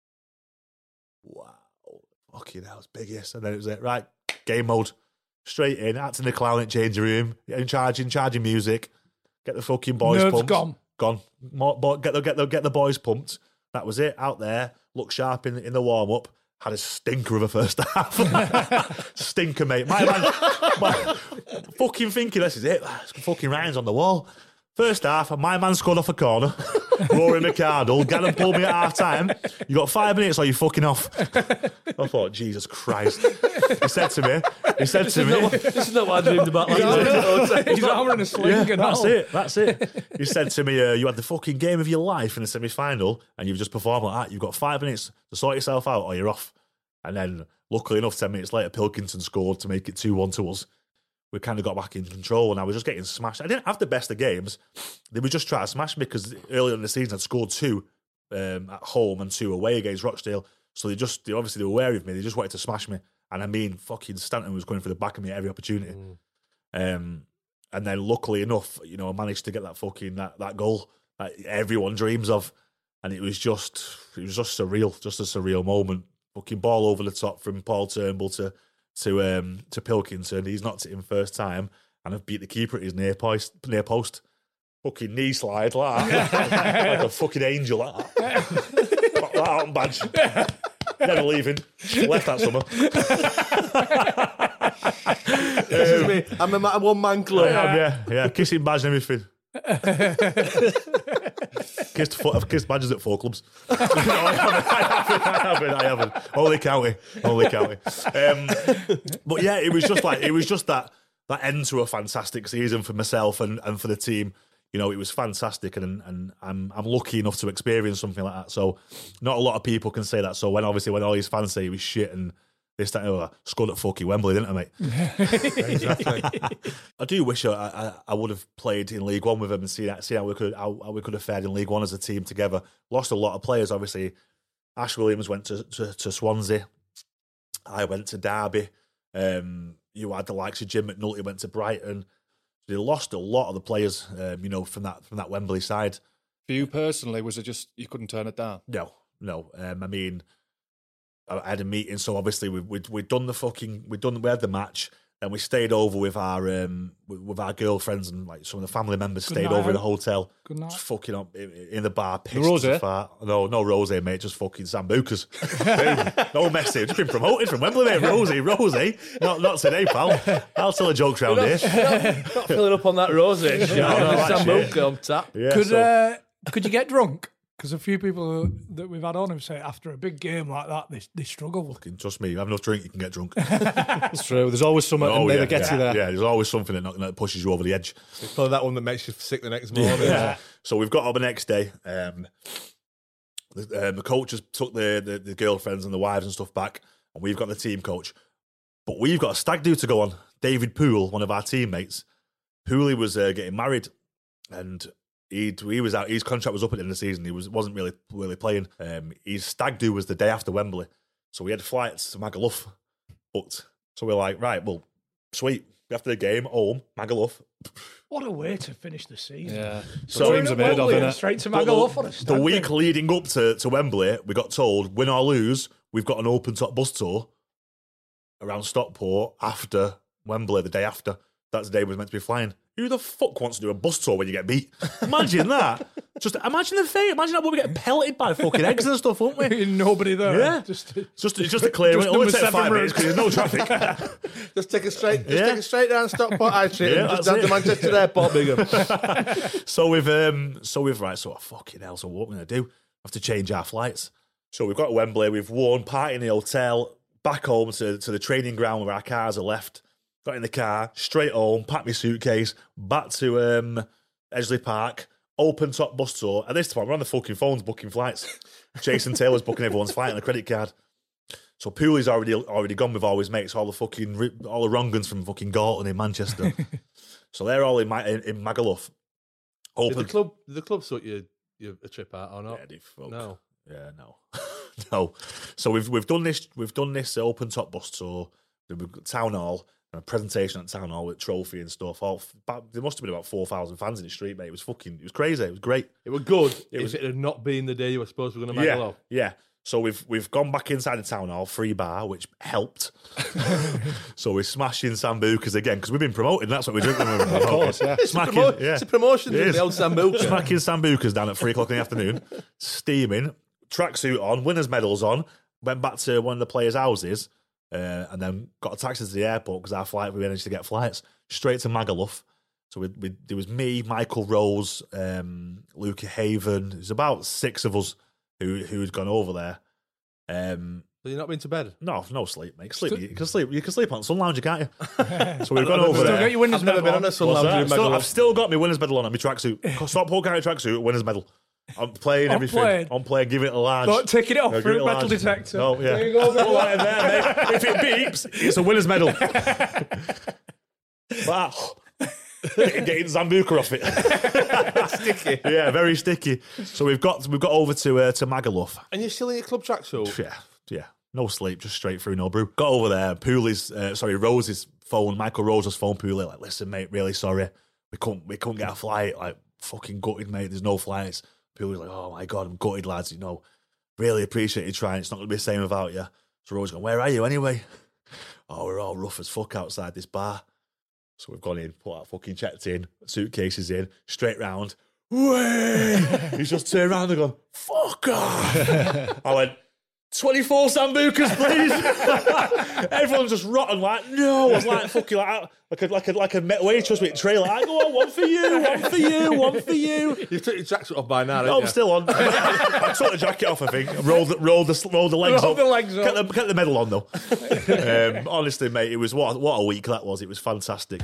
wow, fucking hell, it's biggest. And then it was it, right, game mode. Straight in, acting the clown at changing room, charging music, get the fucking boys Nerves pumped. Gone. Get the boys pumped. That was it. Out there, looked sharp in the warm up. Had a stinker of a first half. Stinker, mate. My man, fucking thinking this is it. Fucking Ryan's on the wall. First half, my man scored off a corner. Rory McArdle, get them pulled me at half time. You got 5 minutes or you fucking off. I thought, Jesus Christ. He said to me, this is not what I dreamed about last night. He's hammering a sling and all. That's it. He said to me, you had the fucking game of your life in the semi-final and you've just performed like that. You've got 5 minutes to sort yourself out or you're off. And then, luckily enough, 10 minutes later, Pilkington scored to make it 2-1 to us. We kind of got back in control and I was just getting smashed. I didn't have the best of games. They were just trying to smash me because earlier in the season I'd scored 2 at home and 2 away against Rochdale. So they obviously were wary of me. They just wanted to smash me. And I mean, fucking Stanton was going for the back of me at every opportunity. And then luckily enough, I managed to get that fucking, that goal that everyone dreams of. And it was just surreal, just a surreal moment. Fucking ball over the top from Paul Turnbull to Pilkington. He's knocked it in first time, and I've beat the keeper at his near post. Fucking knee slide like that, like a fucking angel. Like that. Got that out and badge. Never leaving. Left that summer. This is me. I'm a one-man club. Yeah. Kissing badge and everything. I've kissed badges at 4 clubs. No, I haven't. Holy county. But yeah, it was just that end to a fantastic season for myself and for the team. You know, it was fantastic, and I'm lucky enough to experience something like that. So not a lot of people can say that. So when all these fans say it was shit and this, that, and the other, scored at fucking Wembley, didn't I, mate? Exactly. I do wish I would have played in League One with them and see how we could have fared in League One as a team together. Lost a lot of players, obviously. Ash Williams went to Swansea. I went to Derby. You had the likes of Jim McNulty went to Brighton. They lost a lot of the players, from that Wembley side. For you personally, was it just you couldn't turn it down? No. I mean, I had a meeting, so obviously we'd done we had the match, and we stayed over with our girlfriends, and like some of the family members stayed over in the hotel. Good night. Just fucking up in the bar, pissed rosé? No rosé, mate. Just fucking sambucas. No message. Just been promoted from Wembley, mate. Rosé. Not today, pal. I'll tell a joke round here. Not filling up on that rosé. Sambuca on tap. Yeah, Could you get drunk? Because a few people that we've had on have said after a big game like that, they struggle. Trust me, you have enough drink, you can get drunk. It's true. There's always something that gets you there. Yeah, there's always something that pushes you over the edge. It's probably that one that makes you sick the next morning. Yeah. So we've got up the next day. The coaches took the girlfriends and the wives and stuff back, and we've got the team coach. But we've got a stag do to go on. David Poole, one of our teammates, Pooley was getting married, and he was out. His contract was up at the end of the season. He wasn't really playing. His stag do was the day after Wembley, so we had flights to Magaluf booked. So we're like, right, well, sweet. After the game, home, Magaluf. What a way to finish the season! Yeah, so dreams are made of, innit? Straight to Magaluf on a stag The week leading up to Wembley, we got told, win or lose, we've got an open top bus tour around Stockport after Wembley. The day after, that's the day we were meant to be flying. Who the fuck wants to do a bus tour when you get beat? Imagine that. Just imagine the fate. Imagine that we'll be getting pelleted by fucking eggs and stuff, won't we? Nobody there. Yeah. Just a clear. It only takes 5 minutes because there's no traffic. Just take it straight down Stockport High Street and just down to Manchester Airport, Bingham. So fucking hell. So what we're going to do? We have to change our flights. So we've got to Wembley. We've won, party in the hotel, back home to the training ground where our cars are left. Got in the car, straight home, packed my suitcase, back to Edgeley Park, open top bus tour. At this time, we're on the fucking phones booking flights. Jason Taylor's booking everyone's flight on a credit card. So Pooley's already gone with all his mates, all the wrong guns from fucking Gorton in Manchester. So they're all in Magaluf. Did the club sort you a trip out or not? Yeah, they fuck. No. Yeah, no. No. So we've done this open top bus tour. We've got Town Hall. A presentation at Town Hall with trophy and stuff. There must have been about 4,000 fans in the street, mate. It was crazy. It was great. It was good. If it had not been the day you were supposed to be going to Magaluf. Yeah. So we've gone back inside the Town Hall, free bar, which helped. So we're smashing sambucas again because we've been promoting. That's what we're drinking. Of course, yeah. It's a promotion to the old sambuca. Smacking sambucas down at 3:00 in the afternoon, steaming, tracksuit on, winners' medals on. Went back to one of the players' houses. And then got a taxi to the airport because we managed to get flights straight to Magaluf. So there was me, Michael Rose, Luca Haven. There's about 6 of us who'd gone over there. So you've not been to bed? No sleep, mate. You can sleep on sun lounger, can't you? So we've gone over there. Got your winners I've never been on a sun lounger in Magaluf. I've still got my winners medal on my tracksuit. Stockport County tracksuit, winners medal. I'm playing everything. I'm playing. Give it a large. Don't take it off for a metal detector. Oh yeah. There you go. All right, there, mate. If it beeps, it's a winner's medal. Wow. Getting Zambuca off it. Sticky. Yeah, very sticky. So we've got over to Magaluf. And you're still in your club tracksuit? Yeah. No sleep, just straight through, no brew. Got over there. Rose's phone, Michael Rose's phone. Pooley, like, listen, mate, really sorry. We couldn't get a flight. Like, fucking gutted, mate. There's no flights. People were like, oh my God, I'm gutted, lads. Really appreciate you trying. It's not going to be the same without you. So Rose going, where are you anyway? Oh, we're all rough as fuck outside this bar. So we've gone in, checked in, suitcases in, straight round. Way! He's just turned around and gone, fuck off. I went, 24 Sambucas, please. Everyone's just rotten, like, no. I was like, fucking, like a met waitress with a tray, like, go on, one for you, one for you, one for you. You took your jacket off by now, No, I'm still on. I took the jacket off, I think. Rolled the legs up. The legs up. Kept the medal on, though. Honestly, mate, it was what a week that was. It was fantastic.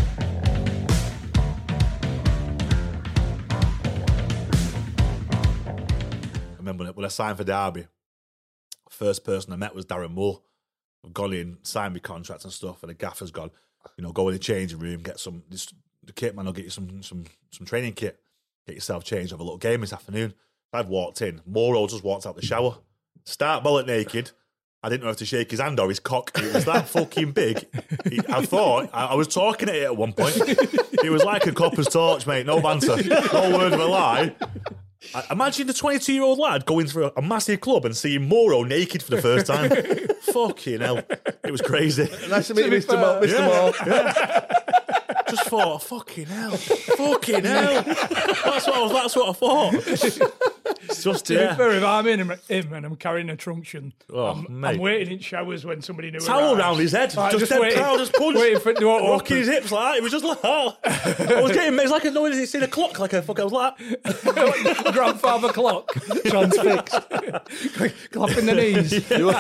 I remember when I signed for Derby, first person I met was Darren Moore. I've gone in, signed my contract and stuff, and the gaffer's gone, go in the changing room, get the kit man will get you some training kit, get yourself changed, have a little game this afternoon. I've walked in, Moro just walked out the shower, start bullet naked. I didn't know if to shake his hand or his cock. It was that fucking big. I thought, I was talking at it at one point. It was like a copper's torch, mate, no banter, no word of a lie. Imagine the 22-year-old lad going through a massive club and seeing Moro naked for the first time. Fucking hell. It was crazy. Nice to meet you, Mr. Moore. Yeah. Just thought, fucking hell. Fucking hell. That's what I thought. It's just, to be fair, if I'm in him and I'm carrying a truncheon, I'm waiting in showers when somebody new towel arrives. around his head. Like, just dead proud, just punch. Waiting for it to open. Rocking his hips like that. It was just like, oh. I was getting, it's like a noise, it's in a clock, like a fuck, I was like grandfather clock. Transfixed. Clapping the knees.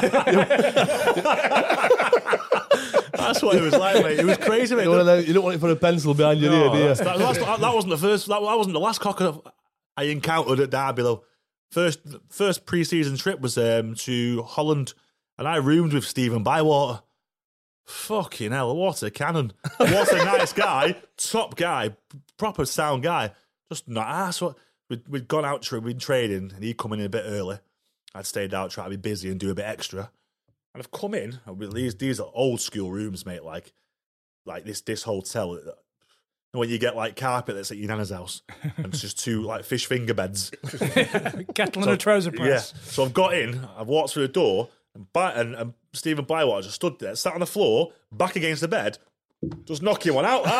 That's what it was like, mate. It was crazy, mate. You don't want it for a pencil behind your ear, do you? That wasn't the first. That wasn't the last cocker I encountered at Derby, though. First pre-season trip was to Holland, and I roomed with Stephen Bywater. Fucking hell, what a cannon! What a nice guy, top guy, proper sound guy. Just not ass. We'd gone out, we'd trading, and he'd come in a bit early. I'd stayed out, try to be busy and do a bit extra. And I've come in with these are old school rooms, mate. Like this hotel. When you get like carpet that's at your nana's house, and it's just two like fish finger beds, kettle and a trouser press. Yeah. So I've got in, I've walked through the door, and Stephen Bywater just stood there, sat on the floor, back against the bed, just knocking one out.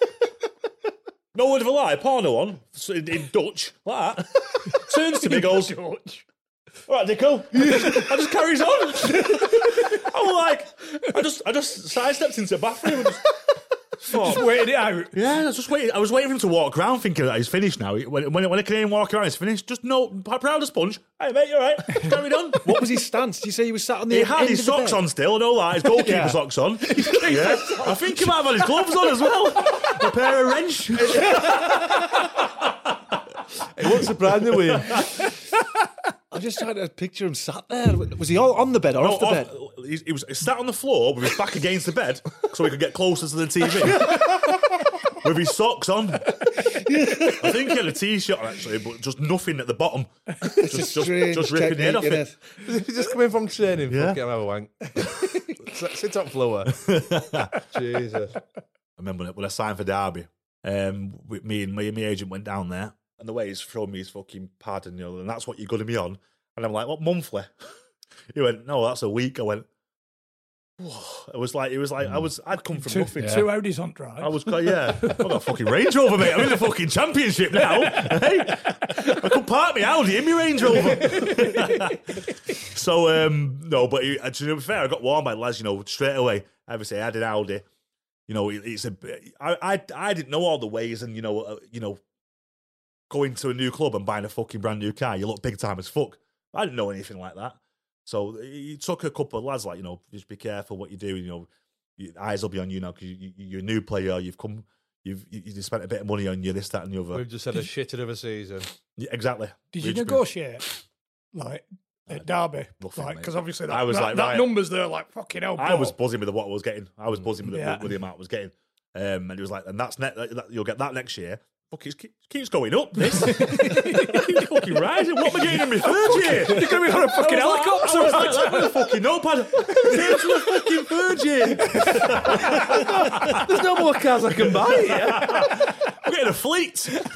No word of a lie, porno on in Dutch, like that. Turns to me, goes, "All right, Dicko." I just carries on. I'm like, I just sidestepped into the bathroom and just waited it out. Yeah, I was just waiting. I was waiting for him to walk around, thinking that he's finished now. When a Canadian walk around, he's finished. Just no, proud as sponge. Hey mate, you all right? Carry on. What was his stance? Did you say he was sat on the? He had his socks on still. I know that his goalkeeper socks on. Yeah, I think he might have had his gloves on as well. A pair of wrench. It won't surprise me with him. I'm just trying to picture him sat there. Was he all on the bed or off the bed? He was sat on the floor with his back against the bed so he could get closer to the TV. With his socks on. I think he had a t-shirt on, actually, but just nothing at the bottom. Just ripping the head off it. He's just coming from training. Yeah. Fucking have a wank. Sit up floor. Jesus. I remember when I signed for Derby, with me and my agent went down there, and the way he's thrown me his fucking pad, and that's what you're going to be on. And I'm like, what, monthly? He went, no, that's a week. I went, whoa. It was like I'd come from nothing. 2 Audis on drive. I was, yeah. I've got a fucking Range Rover, mate. I'm in the fucking championship now. Hey? I could park my Audi in my Range Rover. So, no, but to be fair, I got warned by the lads, straight away. Obviously, I had an Audi. I didn't know all the ways, and going to a new club and buying a fucking brand new car, you look big time as fuck. I didn't know anything like that. So it took a couple of lads, like, just be careful what you do. Your eyes will be on you now because you're a new player. You've spent a bit of money on you, this, that, and the other. We've just had a shitter of a season. Yeah, exactly. Did you negotiate, like, at Derby? Because obviously that numbers there, like, fucking hell. I was buzzing with what I was getting. I was buzzing with the amount I was getting. And it was like, and that's you'll get that next year. Fuck, it keeps going up, this. It keeps fucking rising. What am I getting in my third year? You're going to be on a fucking helicopter. I was like that with a fucking notepad. Turn to a fucking third year. There's no more cars I can buy here. I'm getting a fleet.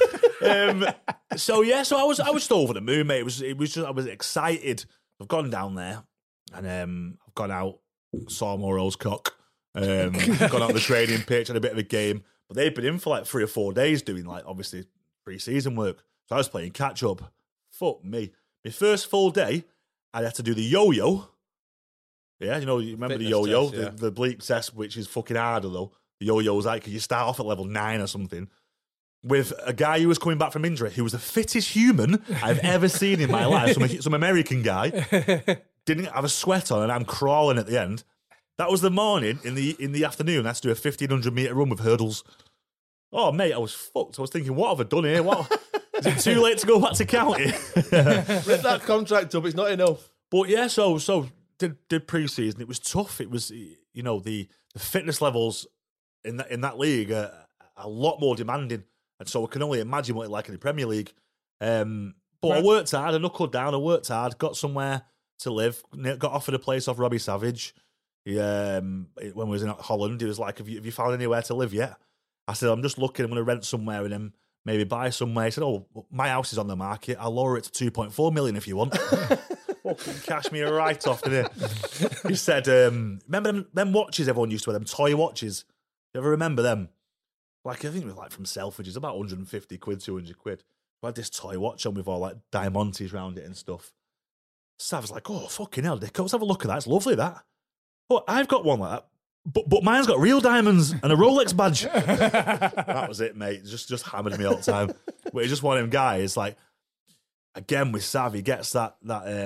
So I was still over the moon, mate. It was just, I was excited. I've gone down there and I've gone out, saw Moro's cock, gone out on the training pitch, had a bit of a game. But they'd been in for like 3 or 4 days doing, like, obviously pre-season work. So I was playing catch up. Fuck me. My first full day, I had to do the yo-yo. Yeah, you remember Fitness the yo-yo, test, yeah. the bleep test, which is fucking harder though. The yo-yo was like, 'cause you start off at level 9 or something, with a guy who was coming back from injury, who was the fittest human I've ever seen in my life. Some American guy, didn't have a sweat on, and I'm crawling at the end. That was the morning. In the afternoon, I had to do a 1,500 metre run with hurdles. Oh, mate, I was fucked. I was thinking, what have I done here? What? Is it too late to go back to county? Rip that contract up. It's not enough. But yeah, so did pre-season. It was tough. It was, the fitness levels in that league are a lot more demanding, and so I can only imagine what it's like in the Premier League. But I worked hard. I knuckled down. I worked hard. Got somewhere to live. Got offered a place off Robbie Savage. When we was in Holland, he was like, "Have you found anywhere to live yet?" I said, "I'm just looking. I'm going to rent somewhere and then maybe buy somewhere." He said, "Oh, my house is on the market. I'll lower it to 2.4 million if you want." Fucking cash me right off today. He said, "Remember them watches everyone used to wear, them toy watches? You ever remember them? Like, I think it was like from Selfridges, about 150 quid, 200 quid. I had this toy watch on with all like diamantes round it and stuff." So I was like, "Oh, fucking hell, Dick, let's have a look at that. It's lovely, that." "Oh, I've got one like that. But mine's got real diamonds and a Rolex badge." That was it, mate. Just hammered me all the time. But he's just one of them guys, like, again, with Sav, he gets that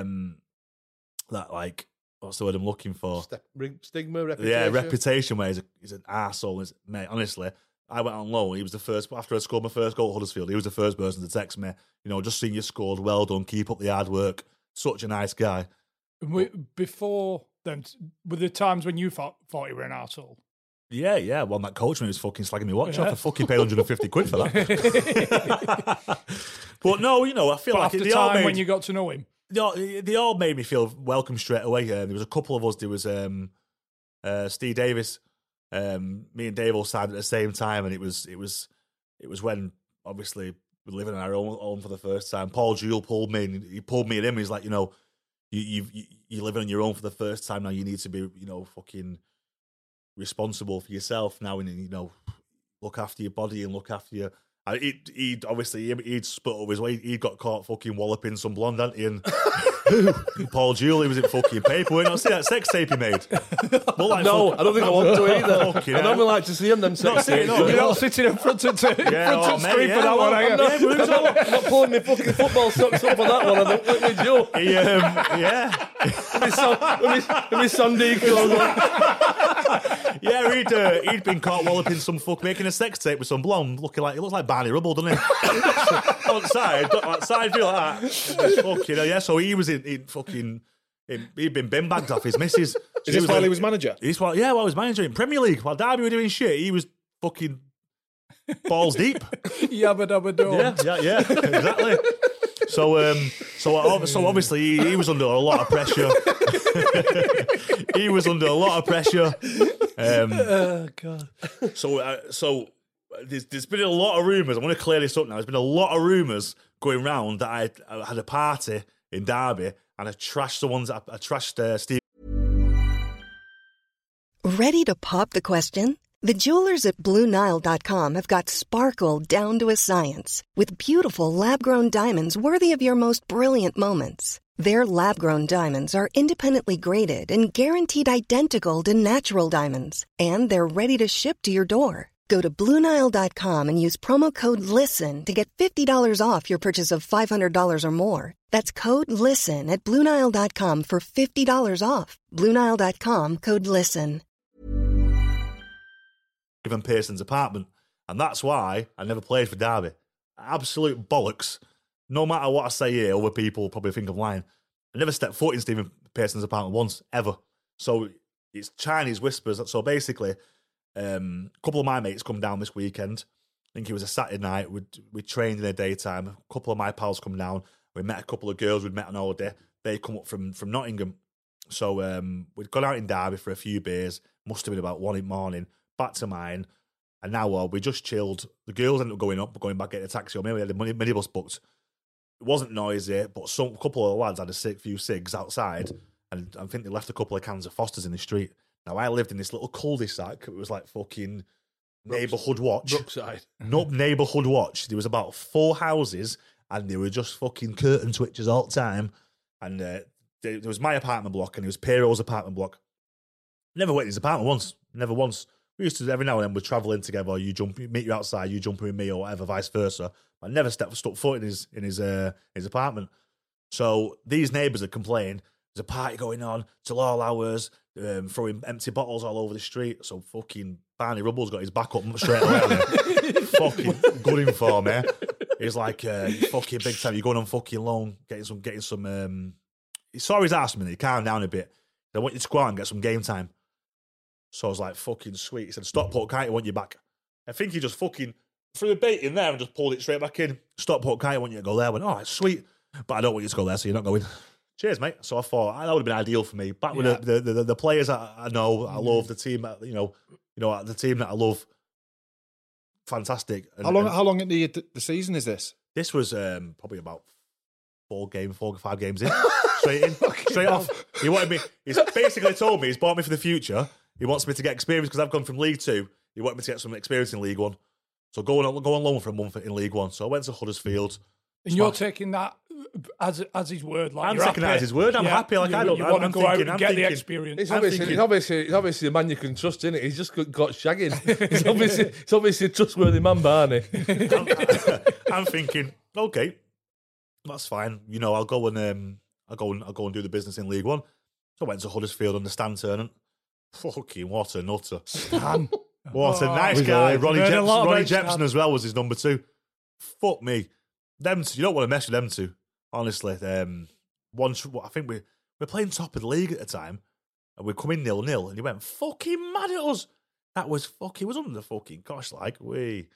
like, what's the word I'm looking for? Stigma, reputation. Yeah, reputation, where he's an arsehole. Mate, honestly, I went on loan. He was the first, after I scored my first goal at Huddersfield, he was the first person to text me, just seeing you scored, well done, keep up the hard work. Such a nice guy. Before then, were there times when you thought you were an arsehole? Yeah. Well, that coachman was fucking slagging me watch off. I fucking paid 150 quid for that. But no, I feel but like after time when you got to know him, they all made me feel welcome straight away. There was a couple of us. There was Steve Davis. Me and Dave all signed at the same time, and it was when obviously we're living on our own home for the first time. Paul Jewell pulled me, and he pulled me at him. He's like, you're living on your own for the first time now. You need to be, fucking responsible for yourself now, and look after your body and look after your. He'd split up his way. He got caught fucking walloping some blonde, hadn't he? And Paul Jewell, he was in fucking paper. We not see that sex tape he made. No, I don't think I want to either. I normally like to see them sex tapes. You're not sitting in front of screen for that one, are you? I'm not pulling my fucking football socks up for that one. I think with Joe. With my Sunday clothes on. Yeah, he'd been caught walloping some fuck, making a sex tape with some blonde, looks like Barney Rubble, doesn't he? outside feel like that. Fucking yeah. So he was he'd been bin bagged off his missus. Is this while he was manager? While he was manager in Premier League. While Derby were doing shit, he was fucking balls deep. Yabba dabba do. Yeah, exactly. So obviously he was under a lot of pressure. He was under a lot of pressure. Oh God. So there's been a lot of rumours. I'm going to clear this up now. There's been a lot of rumours going round that I had a party in Derby and I trashed Steve. Ready to pop the question? The jewelers at BlueNile.com have got sparkle down to a science with beautiful lab-grown diamonds worthy of your most brilliant moments. Their lab-grown diamonds are independently graded and guaranteed identical to natural diamonds, and they're ready to ship to your door. Go to BlueNile.com and use promo code LISTEN to get $50 off your purchase of $500 or more. That's code LISTEN at BlueNile.com for $50 off. BlueNile.com, code LISTEN. Ivan Pearson's apartment, and that's why I never played for Derby. Absolute bollocks. No matter what I say here, other people probably think I'm lying. I never stepped foot in Stephen Pearson's apartment once, ever. So it's Chinese whispers. So basically, a couple of my mates come down this weekend. I think it was a Saturday night. We trained in the daytime. A couple of my pals come down. We met a couple of girls we'd met on holiday. They come up from Nottingham. So we'd gone out in Derby for a few beers. Must have been about 1 in the morning. Back to mine. And now we just chilled. The girls ended up going back, getting a taxi. Or maybe we had a minibus booked. It wasn't noisy, but a couple of the lads had a few cigs outside. And I think they left a couple of cans of Foster's in the street. Now, I lived in this little cul-de-sac. It was like fucking neighbourhood watch. Brookside. Nope, neighbourhood watch. There was about 4 houses, and they were just fucking curtain twitchers all the time. And there was my apartment block and it was Piero's apartment block. Never went in his apartment once. Never once. We used to, every now and then, we'd travel in together. Or meet you outside, you jump in with me or whatever, vice versa. I never stuck foot in his apartment. So these neighbours had complained. There's a party going on till all hours, throwing empty bottles all over the street. So fucking Barney Rubble's got his back up straight away. Fucking good info, man. He's like, fucking big time. You're going on fucking loan, getting some. He saw his ass, man. He calmed down a bit. I want you to go out and get some game time. So I was like, fucking sweet. He said, Stockport County, I want you back. I think he just fucking threw the bait in there and just pulled it straight back in. Stockport County, I want you to go there. I went, all right, sweet. But I don't want you to go there, so you're not going. Cheers, mate. So I thought that would have been ideal for me. Back with the players I know, I love, the team, the team that I love. Fantastic. And, how long into the season is this? This was probably about 4 or 5 games in. Straight off. He wanted me. He's basically told me he's bought me for the future. He wants me to get experience because I've gone from League 2. He wanted me to get some experience in League 1. So go on loan for a month in League 1. So I went to Huddersfield. And you're taking that as his word? Like, I'm taking that as his word. I'm happy. Like, I don't. You want to go out and get the experience. It's obviously a man you can trust, isn't it? He's just got shagging. It's obviously a trustworthy man, Barney. I'm thinking, okay, that's fine. I'll go and do the business in League 1. So I went to Huddersfield on the Stan Turnant. Fucking what a nutter. Stan. What a nice guy. Ronnie Jepson as well was his number 2. Fuck me. Them two, you don't want to mess with them two, honestly. I think we're playing top of the league at the time, and we're coming 0-0, and he went fucking mad at us. That was fucking, was under the fucking gosh, like we.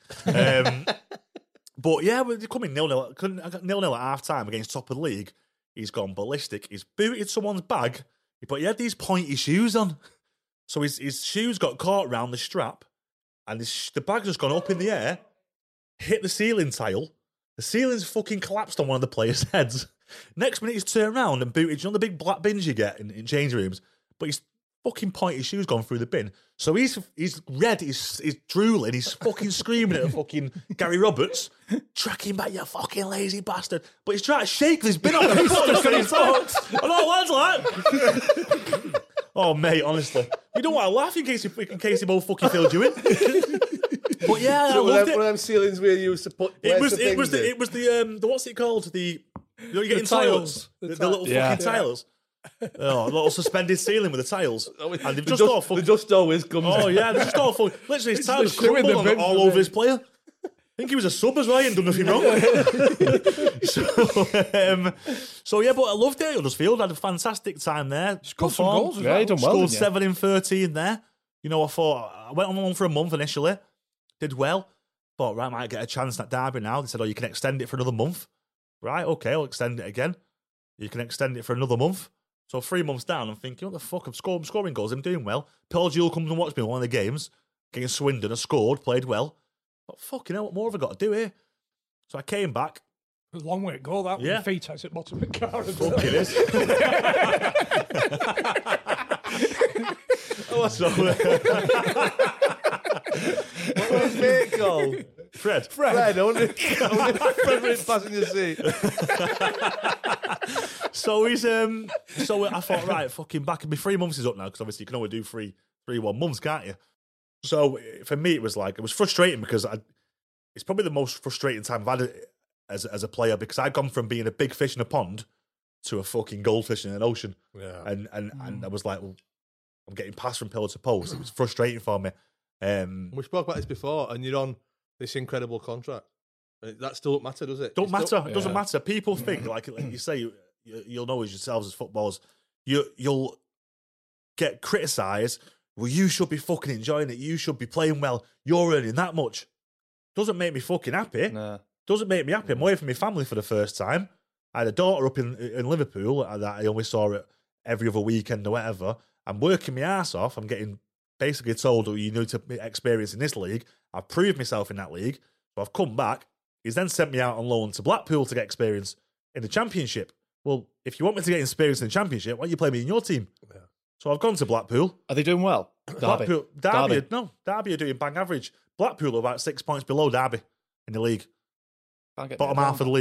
But yeah, we're coming 0-0. 0-0 at half time against top of the league. He's gone ballistic. He's booted someone's bag, but he had these pointy shoes on. So his shoes got caught around the strap, and the bag's just gone up in the air, hit the ceiling tile. The ceiling's fucking collapsed on one of the players' heads. Next minute, he's turned around and booted. You know the big black bins you get in change rooms? But his fucking pointy shoes gone through the bin. So he's red, he's drooling, he's fucking screaming at fucking Gary Roberts. Track him back, you fucking lazy bastard. But he's trying to shake this bin off and he's and all lads like, oh, mate, honestly. You don't want to laugh in case he both fucking filled you in. But yeah, so I loved it. One of them ceilings where you used to put. It was the what's it called? You get in tiles, the little fucking tiles. Oh, a little suspended ceiling with the tiles, and they've just always comes. Oh yeah, they just all full. Literally, his tiles crumbled all over his player. I think he was a sub as well. He hadn't done nothing wrong. So yeah, but I loved it. Huddersfield had a fantastic time there. Scored some goals as well. Yeah, he done well. Scored 7 in 13 there. I thought I went on loan for a month initially. Did well. Thought, right, might get a chance at Derby now. They said, you can extend it for another month. Right, okay, I'll extend it again. You can extend it for another month. So 3 months down, I'm thinking, what the fuck? I'm scoring goals. I'm doing well. Paul Jewell comes and watched me in one of the games against Swindon. I scored, played well. But fucking hell, what more have I got to do here? So I came back. A long way to go, that. Yeah. With the feet out at bottom of the car. Fuck it is. What was it called? Fred. I only Fred passenger seat. So he's so I thought, right, fucking back. My 3 months is up now because obviously you can only do 1 months, can't you? So for me, it was frustrating because it's probably the most frustrating time I've had as a player because I'd gone from being a big fish in a pond to a fucking goldfish in an ocean. Yeah. And I was like, well, I'm getting passed from pillar to post. It was frustrating for me. We spoke about this before, and you're on this incredible contract. That still don't matter, does it? It doesn't matter. People think, like you say, you'll know as yourselves as footballers, you'll get criticised. Well, you should be fucking enjoying it. You should be playing well. You're earning that much. Doesn't make me fucking happy. Nah. Doesn't make me happy. I'm away from my family for the first time. I had a daughter up in Liverpool that I only saw it every other weekend or whatever. I'm working my ass off. I'm getting basically told, you need to experience in this league. I've proved myself in that league. So I've come back. He's then sent me out on loan to Blackpool to get experience in the Championship. Well, if you want me to get experience in the Championship, why don't you play me in your team? Yeah. So I've gone to Blackpool. Are they doing well? Derby are doing bang average. Blackpool are about 6 points below Derby in the league. Bottom half of the league.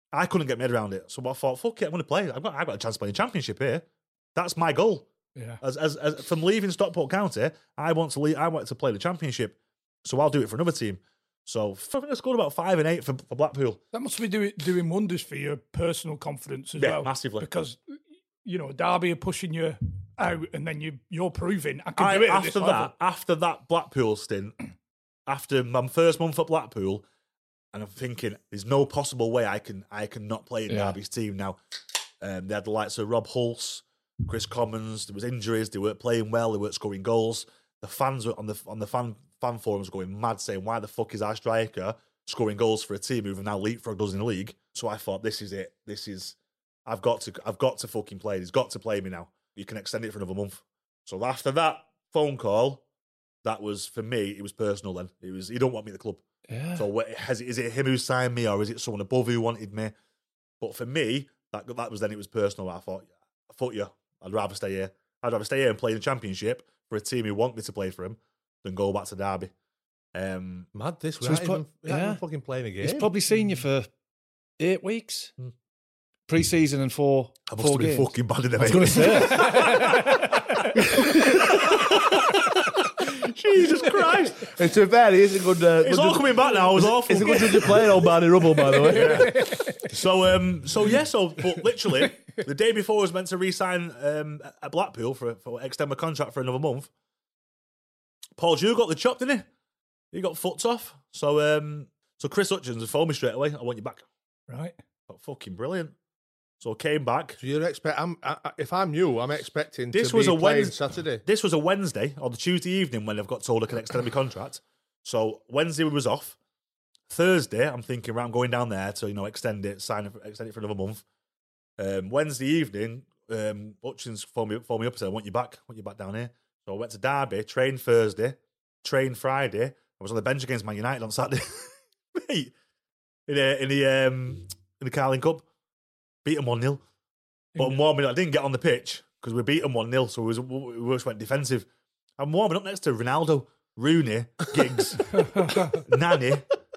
I couldn't get my head around it. So I thought, fuck it, I'm going to play. I've got a chance to play in the Championship here. That's my goal. Yeah. As from leaving Stockport County, I want to leave. I want to play the Championship, so I'll do it for another team. So I think I scored about 5 and 8 for Blackpool. That must be doing wonders for your personal confidence as well. Massively. Because, Derby are pushing you out and then you're proving I can do it at this level. After that Blackpool stint, after my first month at Blackpool, and I'm thinking, there's no possible way I can not play in Derby's team now. They had the likes of Rob Hulse, Chris Commons. There was injuries. They weren't playing well. They weren't scoring goals. The fans were on the fan forums going mad, saying, "Why the fuck is our striker scoring goals for a team who've now leapfrogged us in the league?" So I thought, this is it. I've got to fucking play. He's got to play me now. You can extend it for another month. So after that phone call, that was, for me, it was personal. Then it was, he don't want me at the club. Yeah. So is it him who signed me, or is it someone above who wanted me? But for me, that was then, it was personal. I thought, fuck you. I'd rather stay here. I'd rather stay here and play in the Championship for a team who want me to play for him than go back to Derby. Mad this. So We're he's not even fucking playing a game. He's probably seen you for 8 weeks. Pre-season and 4 I must have been games. fucking bad in the I was going to say. Jesus Christ. And to be fair, he is a good... It's all coming back now. It was awful. He's a good judge of playing, old Barney Rubble, by the way. But literally, the day before I was meant to re-sign at Blackpool for extend my contract for another month, Paul Jew got the chop, didn't he? He got fucked off. So Chris Hutchins had phoned me straight away. I want you back. Right. Got fucking brilliant. So I came back. So if I'm you, I'm expecting This to was be a playing Wednesday. Saturday. This was a Wednesday or the Tuesday evening when I've got told I can extend my contract. So Wednesday we was off. Thursday, I'm thinking, right, I'm going down there to extend it for another month. Wednesday evening, Hutchins phoned me up and said, I want you back down here. So I went to Derby, trained Thursday, trained Friday. I was on the bench against Man United on Saturday. Mate, in the Carling Cup. Beat them 1-0. But I'm warming up. I didn't get on the pitch because we beat them 1-0, so we just went defensive. I'm warming up next to Ronaldo, Rooney, Giggs, Nani.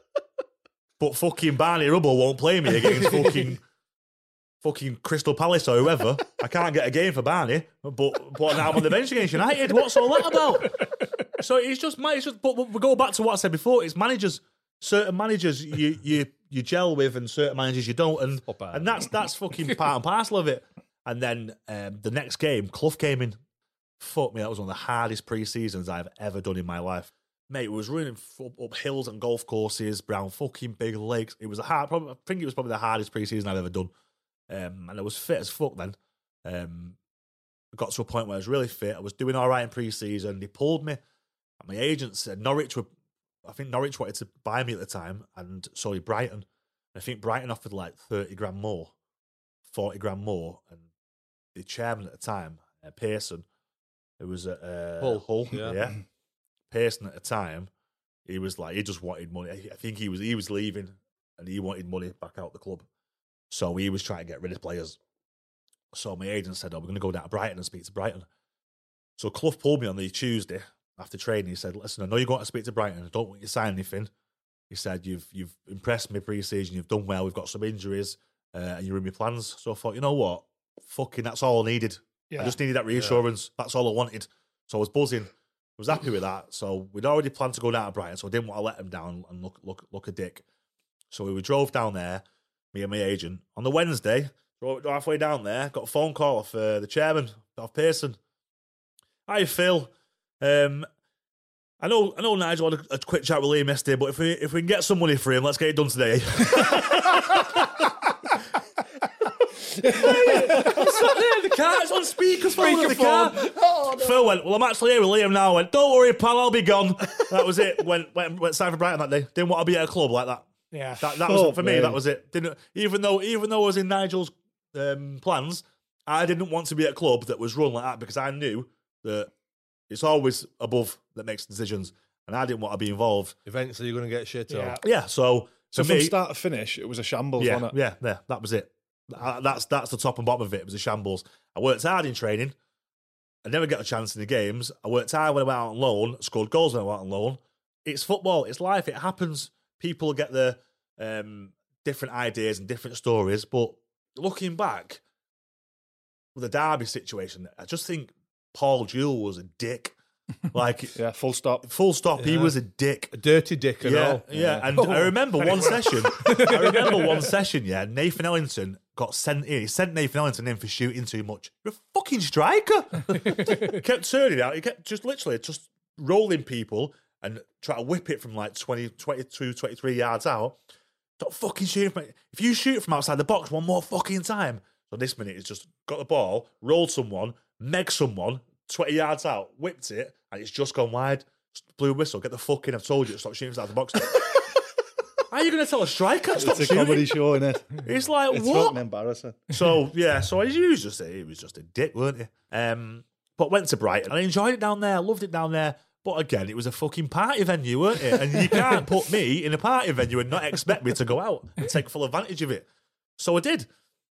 But fucking Barney Rubble won't play me against fucking Crystal Palace or whoever. I can't get a game for Barney, but now I'm on the bench against United. What's all that about? So it's just, but we go back to what I said before. It's managers. Certain managers you gel with, and certain managers you don't, and that's fucking part and parcel of it. And then the next game, Clough came in. Fuck me, that was one of the hardest pre-seasons I've ever done in my life. Mate, it was running up hills and golf courses, brown fucking big lakes. It was I think it was probably the hardest pre-season I've ever done. And I was fit as fuck then. I got to a point where I was really fit. I was doing all right in pre-season. They pulled me. And my agent said I think Norwich wanted to buy me at the time, and so did Brighton. I think Brighton offered like 30 grand more, 40 grand more, and the chairman at the time, Pearson, who was at Hull, yeah. Pearson at the time, he was like, he just wanted money. I think he was leaving, and he wanted money back out the club, so he was trying to get rid of players. So my agent said, "Oh, we're going to go down to Brighton and speak to Brighton." So Clough pulled me on the Tuesday. After training, he said, "Listen, I know you're going to speak to Brighton. I don't want you to sign anything." He said, "You've impressed me pre-season. You've done well. We've got some injuries, and you're in my plans." So I thought, you know what? Fucking, that's all I needed. Yeah. I just needed that reassurance. Yeah. That's all I wanted. So I was buzzing. I was happy with that. So we'd already planned to go down to Brighton, so I didn't want to let him down and look a dick. So we drove down there, me and my agent. On the Wednesday, drove halfway down there, got a phone call off the chairman, off Pearson. "Hi, Phil. I know Nigel had a quick chat with Liam yesterday, but if we can get some money for him, let's get it done today." I'm sat there in the car, it's on speakerphone in the car. Oh, no. Phil went, "Well, I'm actually here with Liam now." I went, "Don't worry, pal, I'll be gone." That was it. Went signed for Brighton that day. Didn't want to be at a club like that. Yeah. That was it for me. That was it. Even though I was in Nigel's plans, I didn't want to be at a club that was run like that, because I knew that it's always above that makes decisions, and I didn't want to be involved. Eventually, you're going to get shit on. Yeah. So from me, start to finish, it was a shambles, wasn't it? Yeah. That was it. That's the top and bottom of it. It was a shambles. I worked hard in training. I never got a chance in the games. I worked hard when I went out on loan. Scored goals when I went out on loan. It's football. It's life. It happens. People get the different ideas and different stories. But looking back with the Derby situation, I just think Paul Jewell was a dick. Like, yeah, full stop. Full stop. Yeah. He was a dick, a dirty dick, and all. Yeah. And I remember one session. Yeah, Nathan Ellington got sent in. He sent Nathan Ellington in for shooting too much. You're a fucking striker. He kept turning out. He kept just rolling people and try to whip it from like 20, 22, 23 yards out. Don't fucking shoot from. If you shoot from outside the box one more fucking time. So this minute, he's just got the ball, rolled someone, meg someone, 20 yards out, whipped it, and it's just gone wide. Blew whistle, get the fuck in. I've told you to stop shooting outside the box. How are you going to tell a striker to stop shooting? It's a comedy show, isn't it? It's like, it's what? Fucking embarrassing. So he was just a dick, weren't he? But went to Brighton. I enjoyed it down there, loved it down there. But again, it was a fucking party venue, weren't it? And you can't put me in a party venue and not expect me to go out and take full advantage of it. So I did.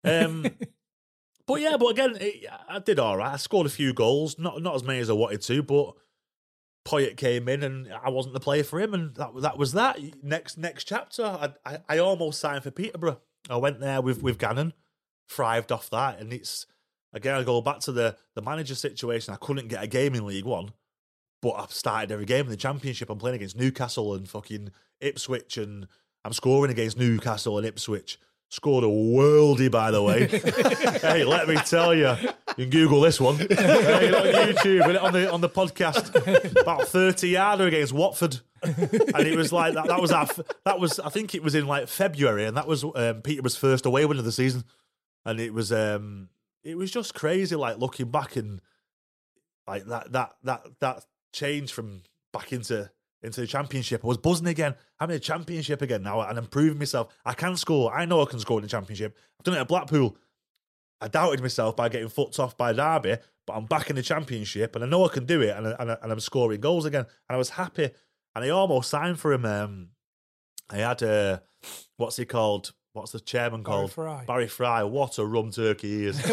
But again, I did all right. I scored a few goals, not as many as I wanted to, but Poyet came in and I wasn't the player for him, and that was that. Next chapter, I almost signed for Peterborough. I went there with Gannon, thrived off that, and it's, again, I go back to the manager situation. I couldn't get a game in League One, but I've started every game in the Championship. I'm playing against Newcastle and fucking Ipswich, and I'm scoring against Newcastle and Ipswich. Scored a worldie, by the way. Hey, let me tell you. You can Google this one. Hey, on YouTube and on the podcast. About 30-yarder against Watford. And it was like, that was I think it was in like February, and that was Peterborough's first away win of the season. And it was just crazy, like, looking back, and like that change from back into the Championship. I was buzzing again. I'm in the Championship again now, and I'm proving myself. I can score. I know I can score in the Championship. I've done it at Blackpool. I doubted myself by getting fucked off by Derby, but I'm back in the Championship, and I know I can do it, and I'm scoring goals again. And I was happy, and I almost signed for him. I had what's he called? What's the chairman called? Barry Fry. What a rum turkey he is.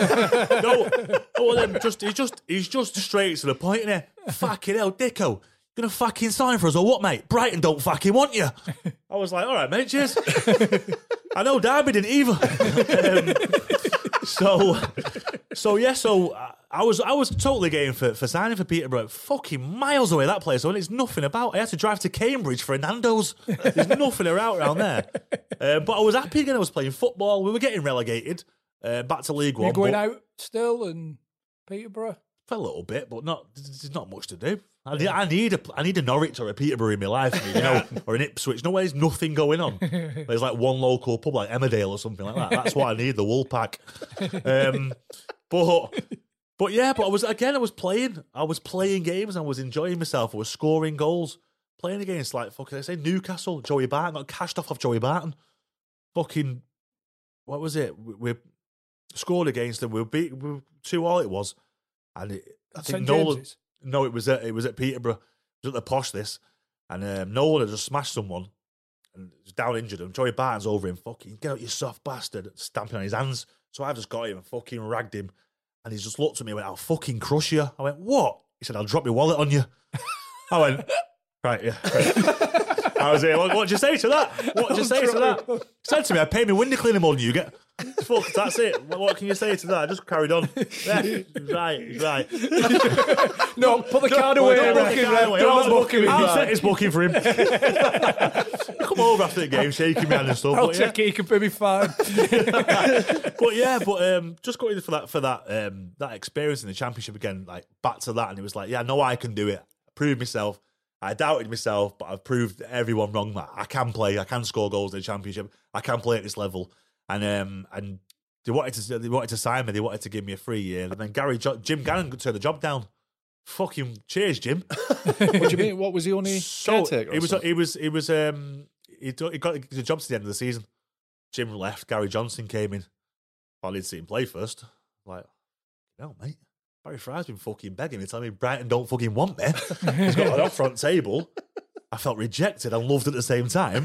He's just straight to the point, innit? Fucking hell, Dicko. Gonna fucking sign for us or what, mate? Brighton don't fucking want you. I was like, all right, mate, cheers. I know Derby didn't either. So I was totally game for signing for Peterborough. Fucking miles away that place, and it's nothing about. I had to drive to Cambridge for a Nando's. There's nothing around there. But I was happy again. I was playing football. We were getting relegated back to League One. You're going out still in Peterborough? A little bit, but there's not much to do. I need a Norwich or a Peterborough in my life, you know, or an Ipswich. No, there's nothing going on. There's like one local pub, like Emmerdale or something like that. That's what I need, the Woolpack. But I was playing. I was playing games. I was enjoying myself. I was scoring goals, playing against like fucking, I say, Newcastle, Joey Barton. Got cashed off Joey Barton. Fucking, what was it? We scored against them. We beat 2-2. It was. And I think Nolan. No, it was at Peterborough. It was at the Posh this, and Nolan had just smashed someone and was down injured. And Joey Barton's over him. Fucking get out, you soft bastard! Stamping on his hands. So I just got him and fucking ragged him. And he just looked at me and went, "I'll fucking crush you." I went, "What?" He said, "I'll drop your wallet on you." I went, "Right, yeah." Right. I was here. What'd you say to that? What'd you say to that? He said to me, "I pay me window cleaner more than you get." Fuck, that's it. What can you say to that? I just carried on. Yeah, right. No, put the card away. Don't book him. I'll set his booking for him. Come over after the game, shaking my hand and stuff. I'll check it. You can pay me fine. But just going for that experience in the Championship again, like back to that, and it was like, yeah, I know I can do it. I proved myself. I doubted myself, but I've proved everyone wrong that I can play. I can score goals in the Championship. I can play at this level. And they wanted to sign me. They wanted to give me a 3 year. And then Jim Gannon turned the job down. Fucking cheers, Jim. What do you mean? What was he only caretaker? He got the job to the end of the season. Jim left. Gary Johnson came in. I didn't see him play first. Like, no, mate. Barry Fry's been fucking begging me, telling me Brighton don't fucking want me. He's got an off-front table. I felt rejected and loved at the same time.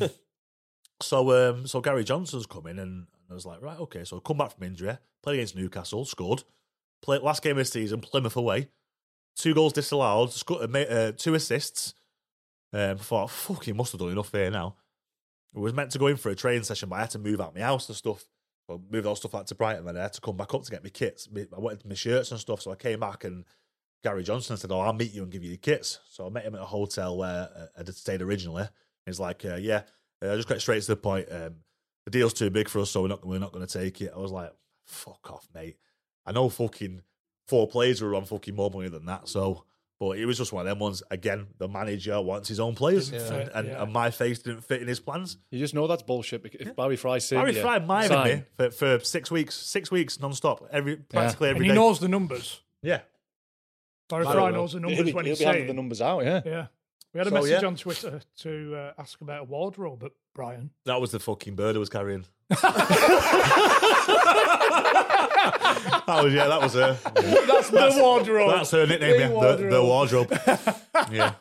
So Gary Johnson's come in, and I was like, right, okay. So I come back from injury, played against Newcastle, scored. Played last game of the season, Plymouth away. 2 goals disallowed, 2 assists. I thought, fuck, he must have done enough here now. We was meant to go in for a training session, but I had to move out my house and stuff. So I moved all stuff out to Brighton, and I had to come back up to get my kits. I wanted my shirts and stuff, so I came back and Gary Johnson said, I'll meet you and give you your kits. So I met him at a hotel where I'd stayed originally. He's like, I just got straight to the point. The deal's too big for us, so we're not going to take it. I was like, fuck off, mate. I know fucking 4 players were on fucking more money than that, so... But it was just one of them ones. Again, the manager wants his own players, and my face didn't fit in his plans. You just know that's bullshit. If Barry Fry's saying Barry Fry miming me for 6 weeks non-stop, practically every day. And he knows the numbers. Yeah. Barry Fry knows the numbers when he's saying the numbers out, yeah. Yeah. We had a message on Twitter to ask about a wardrobe, but Brian. That was the fucking bird I was carrying. That was her. That's the wardrobe. That's her nickname, the wardrobe. Yeah.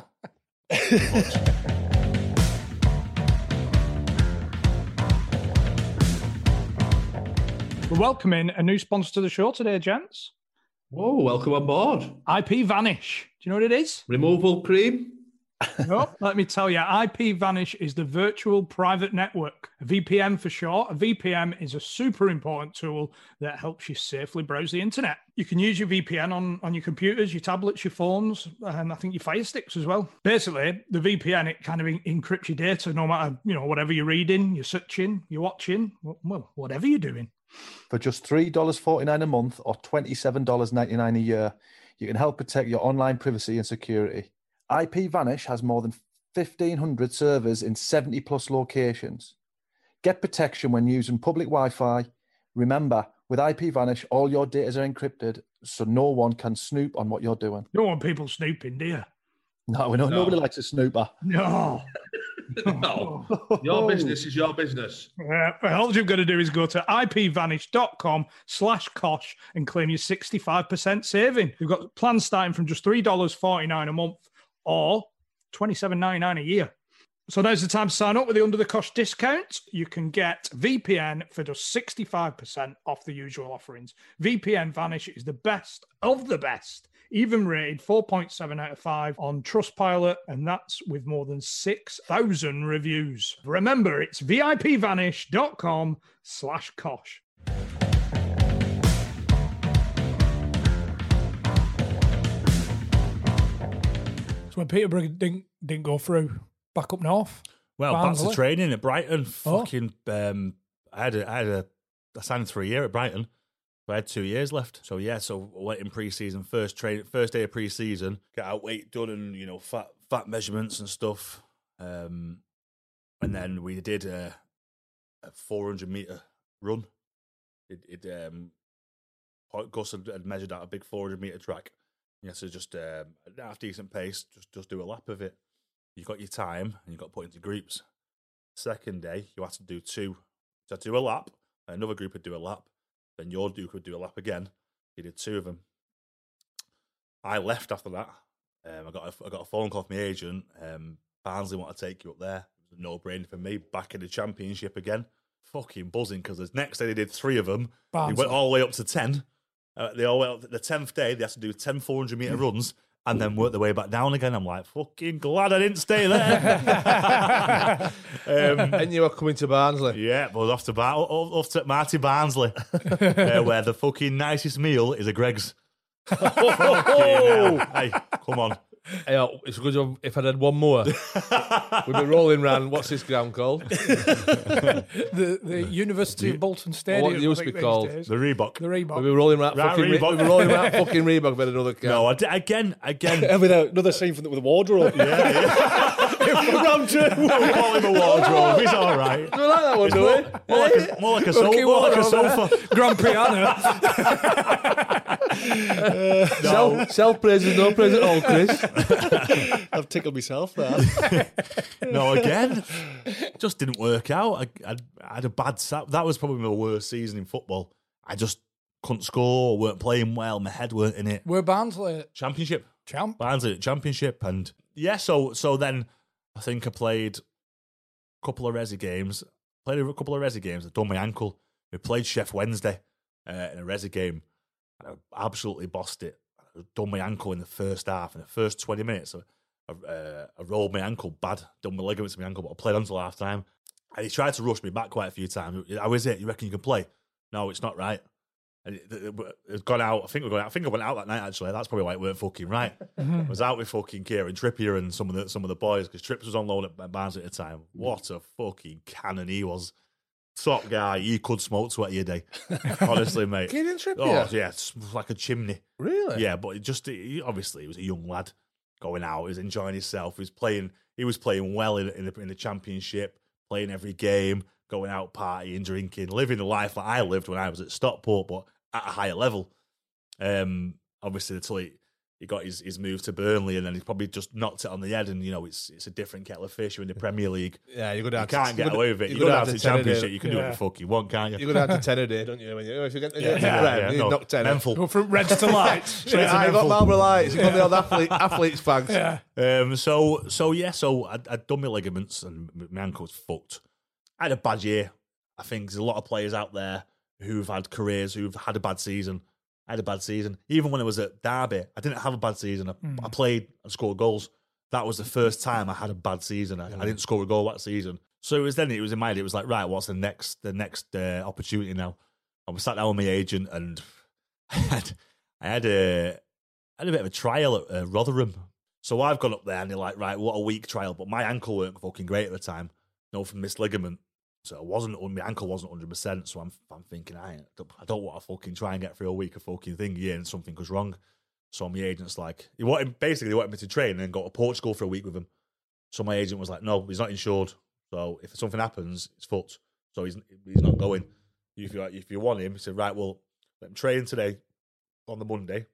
We're welcoming a new sponsor to the show today, gents. Whoa, welcome on board. IP Vanish. Do you know what it is? Removal cream? No, let me tell you, IP Vanish is the virtual private network, a VPN for short. A VPN is a super important tool that helps you safely browse the internet. You can use your VPN on your computers, your tablets, your phones, and I think your Fire Sticks as well. Basically, the VPN, it kind of encrypts your data no matter, whatever you're reading, you're searching, you're watching, well, whatever you're doing. For just $3.49 a month or $27.99 a year, you can help protect your online privacy and security. IP Vanish has more than 1,500 servers in 70 plus locations. Get protection when using public Wi-Fi. Remember, with IP Vanish, all your data are encrypted, so no one can snoop on what you're doing. You don't want people snooping, do you? No, nobody likes a snooper. No. No. Your business is your business. All you've got to do is go to ipvanish.com/Kosh and claim your 65% saving. We've got plans starting from just $3.49 a month or $27.99 a year. So now's the time to sign up with the Under the Kosh discount. You can get VPN for just 65% off the usual offerings. VPN Vanish is the best of the best, even rated 4.7 out of 5 on Trustpilot, and that's with more than 6,000 reviews. Remember, it's vipvanish.com/Kosh. When Peterborough didn't go through, back up north. Well, back to training at Brighton. Fucking, I signed for a year at Brighton. I had 2 years left. So I went in pre-season, first day of pre-season, get our weight done and fat measurements and stuff. And then we did a 400-meter run. Gus had measured out a big 400-meter track. So just at a half decent pace, just do a lap of it. You got your time and you got put into groups. Second day, you had to do 2. You had to do a lap, another group would do a lap, then your Duke would do a lap again. You did 2 of them. I left after that. I got a phone call from my agent. Barnsley want to take you up there. It was a no-brainer for me. Back in the Championship again. Fucking buzzing because the next day they did 3 of them. Barnsley. They went all the way up to 10. They all went up the 10th day. They had to do 10 400-meter runs and then work their way back down again. I'm like, fucking glad I didn't stay there. And you were coming to Barnsley? Yeah, but off to Marty Barnsley, where the fucking nicest meal is a Greg's. Hey, come on. Hey, it's a good job if I'd had one more. We'd be rolling round. What's this ground called? the University of Bolton Stadium. What it used to be called? The Reebok. We'd be rolling around fucking Reebok about another car. No, again. With another scene with a wardrobe. Yeah. Round 2. We'll call him a wardrobe. He's all right. Do we like that one, do we? More like a sofa. Grand piano. Self-praise, no praise at all, Chris. I've tickled myself there. No, again, just didn't work out. I had a bad that was probably my worst season in football. I just couldn't score, weren't playing well, my head weren't in it. We're Barnsley Championship. Barnsley Championship, and so then I think I played a couple of Resi games. I'd done my ankle. We played Sheff Wednesday in a Resi game. I absolutely bossed it. I done my ankle in the first half. In the first 20 minutes, I rolled my ankle bad. Done my ligaments in my ankle, but I played until half time. And he tried to rush me back quite a few times. How is it? You reckon you can play? No, it's not right. And it's gone out. I think I went out that night, actually. That's probably why it weren't fucking right. I was out with fucking Kieran Trippier and some of the boys, because Trips was on loan at Barnes at the time. What a fucking cannon he was. Top guy. He could smoke sweat your day. Honestly, mate. Kieran Trippier? Oh, yeah. It's like a chimney. Really? Yeah, but obviously, he was a young lad going out. He was enjoying himself. He was playing well in the championship, playing every game, going out partying, drinking, living the life that I lived when I was at Stockport, but at a higher level. Obviously, until he got his move to Burnley, and then he probably just knocked it on the head. And it's a different kettle of fish. You're in the Premier League. Yeah, you can't get away with it. You go down to the Championship, you can do what you fucking want, can't you? You go down to 10 a day, don't you? If you get to no, knock 10. Mental. From Reds to Lights. I got Marlboro Lights. You got the old athlete's bags. Yeah. So I'd done my ligaments and my ankle was fucked. I had a bad year. I think there's a lot of players out there who've had careers, who've had a bad season. I had a bad season. Even when I was at Derby, I didn't have a bad season. I played and scored goals. That was the first time I had a bad season. I didn't score a goal that season. So it was in my head. It was like, right, what's the next opportunity now? I was sat down with my agent, and I had a bit of a trial at Rotherham. So I've gone up there, and they're like, right, what a week trial. But my ankle weren't fucking great at the time. From missed ligament. So my ankle wasn't 100%. So I'm thinking, I don't want to fucking try and get through a week of fucking thing here and something goes wrong. So my agent's like, he wanted me to train and then go to Portugal for a week with him. So my agent was like, no, he's not insured. So if something happens, it's fucked. So he's not going. If you want him, he said, right, well, let him train today on the Monday.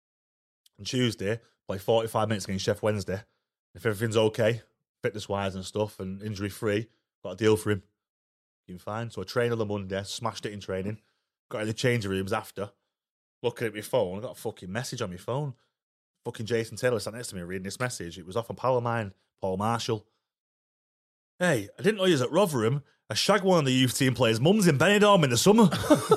On Tuesday, play 45 minutes against Sheffield Wednesday. If everything's okay, fitness-wise and stuff, and injury-free, got a deal for him. You're fine. So I trained on the Monday, smashed it in training, got in the changing rooms after, looking at my phone, I got a fucking message on my phone. Fucking Jason Taylor sat next to me reading this message. It was off a pal of mine, Paul Marshall. Hey, I didn't know you was at Rotherham. I shagged one of the youth team players' mums in Benidorm in the summer.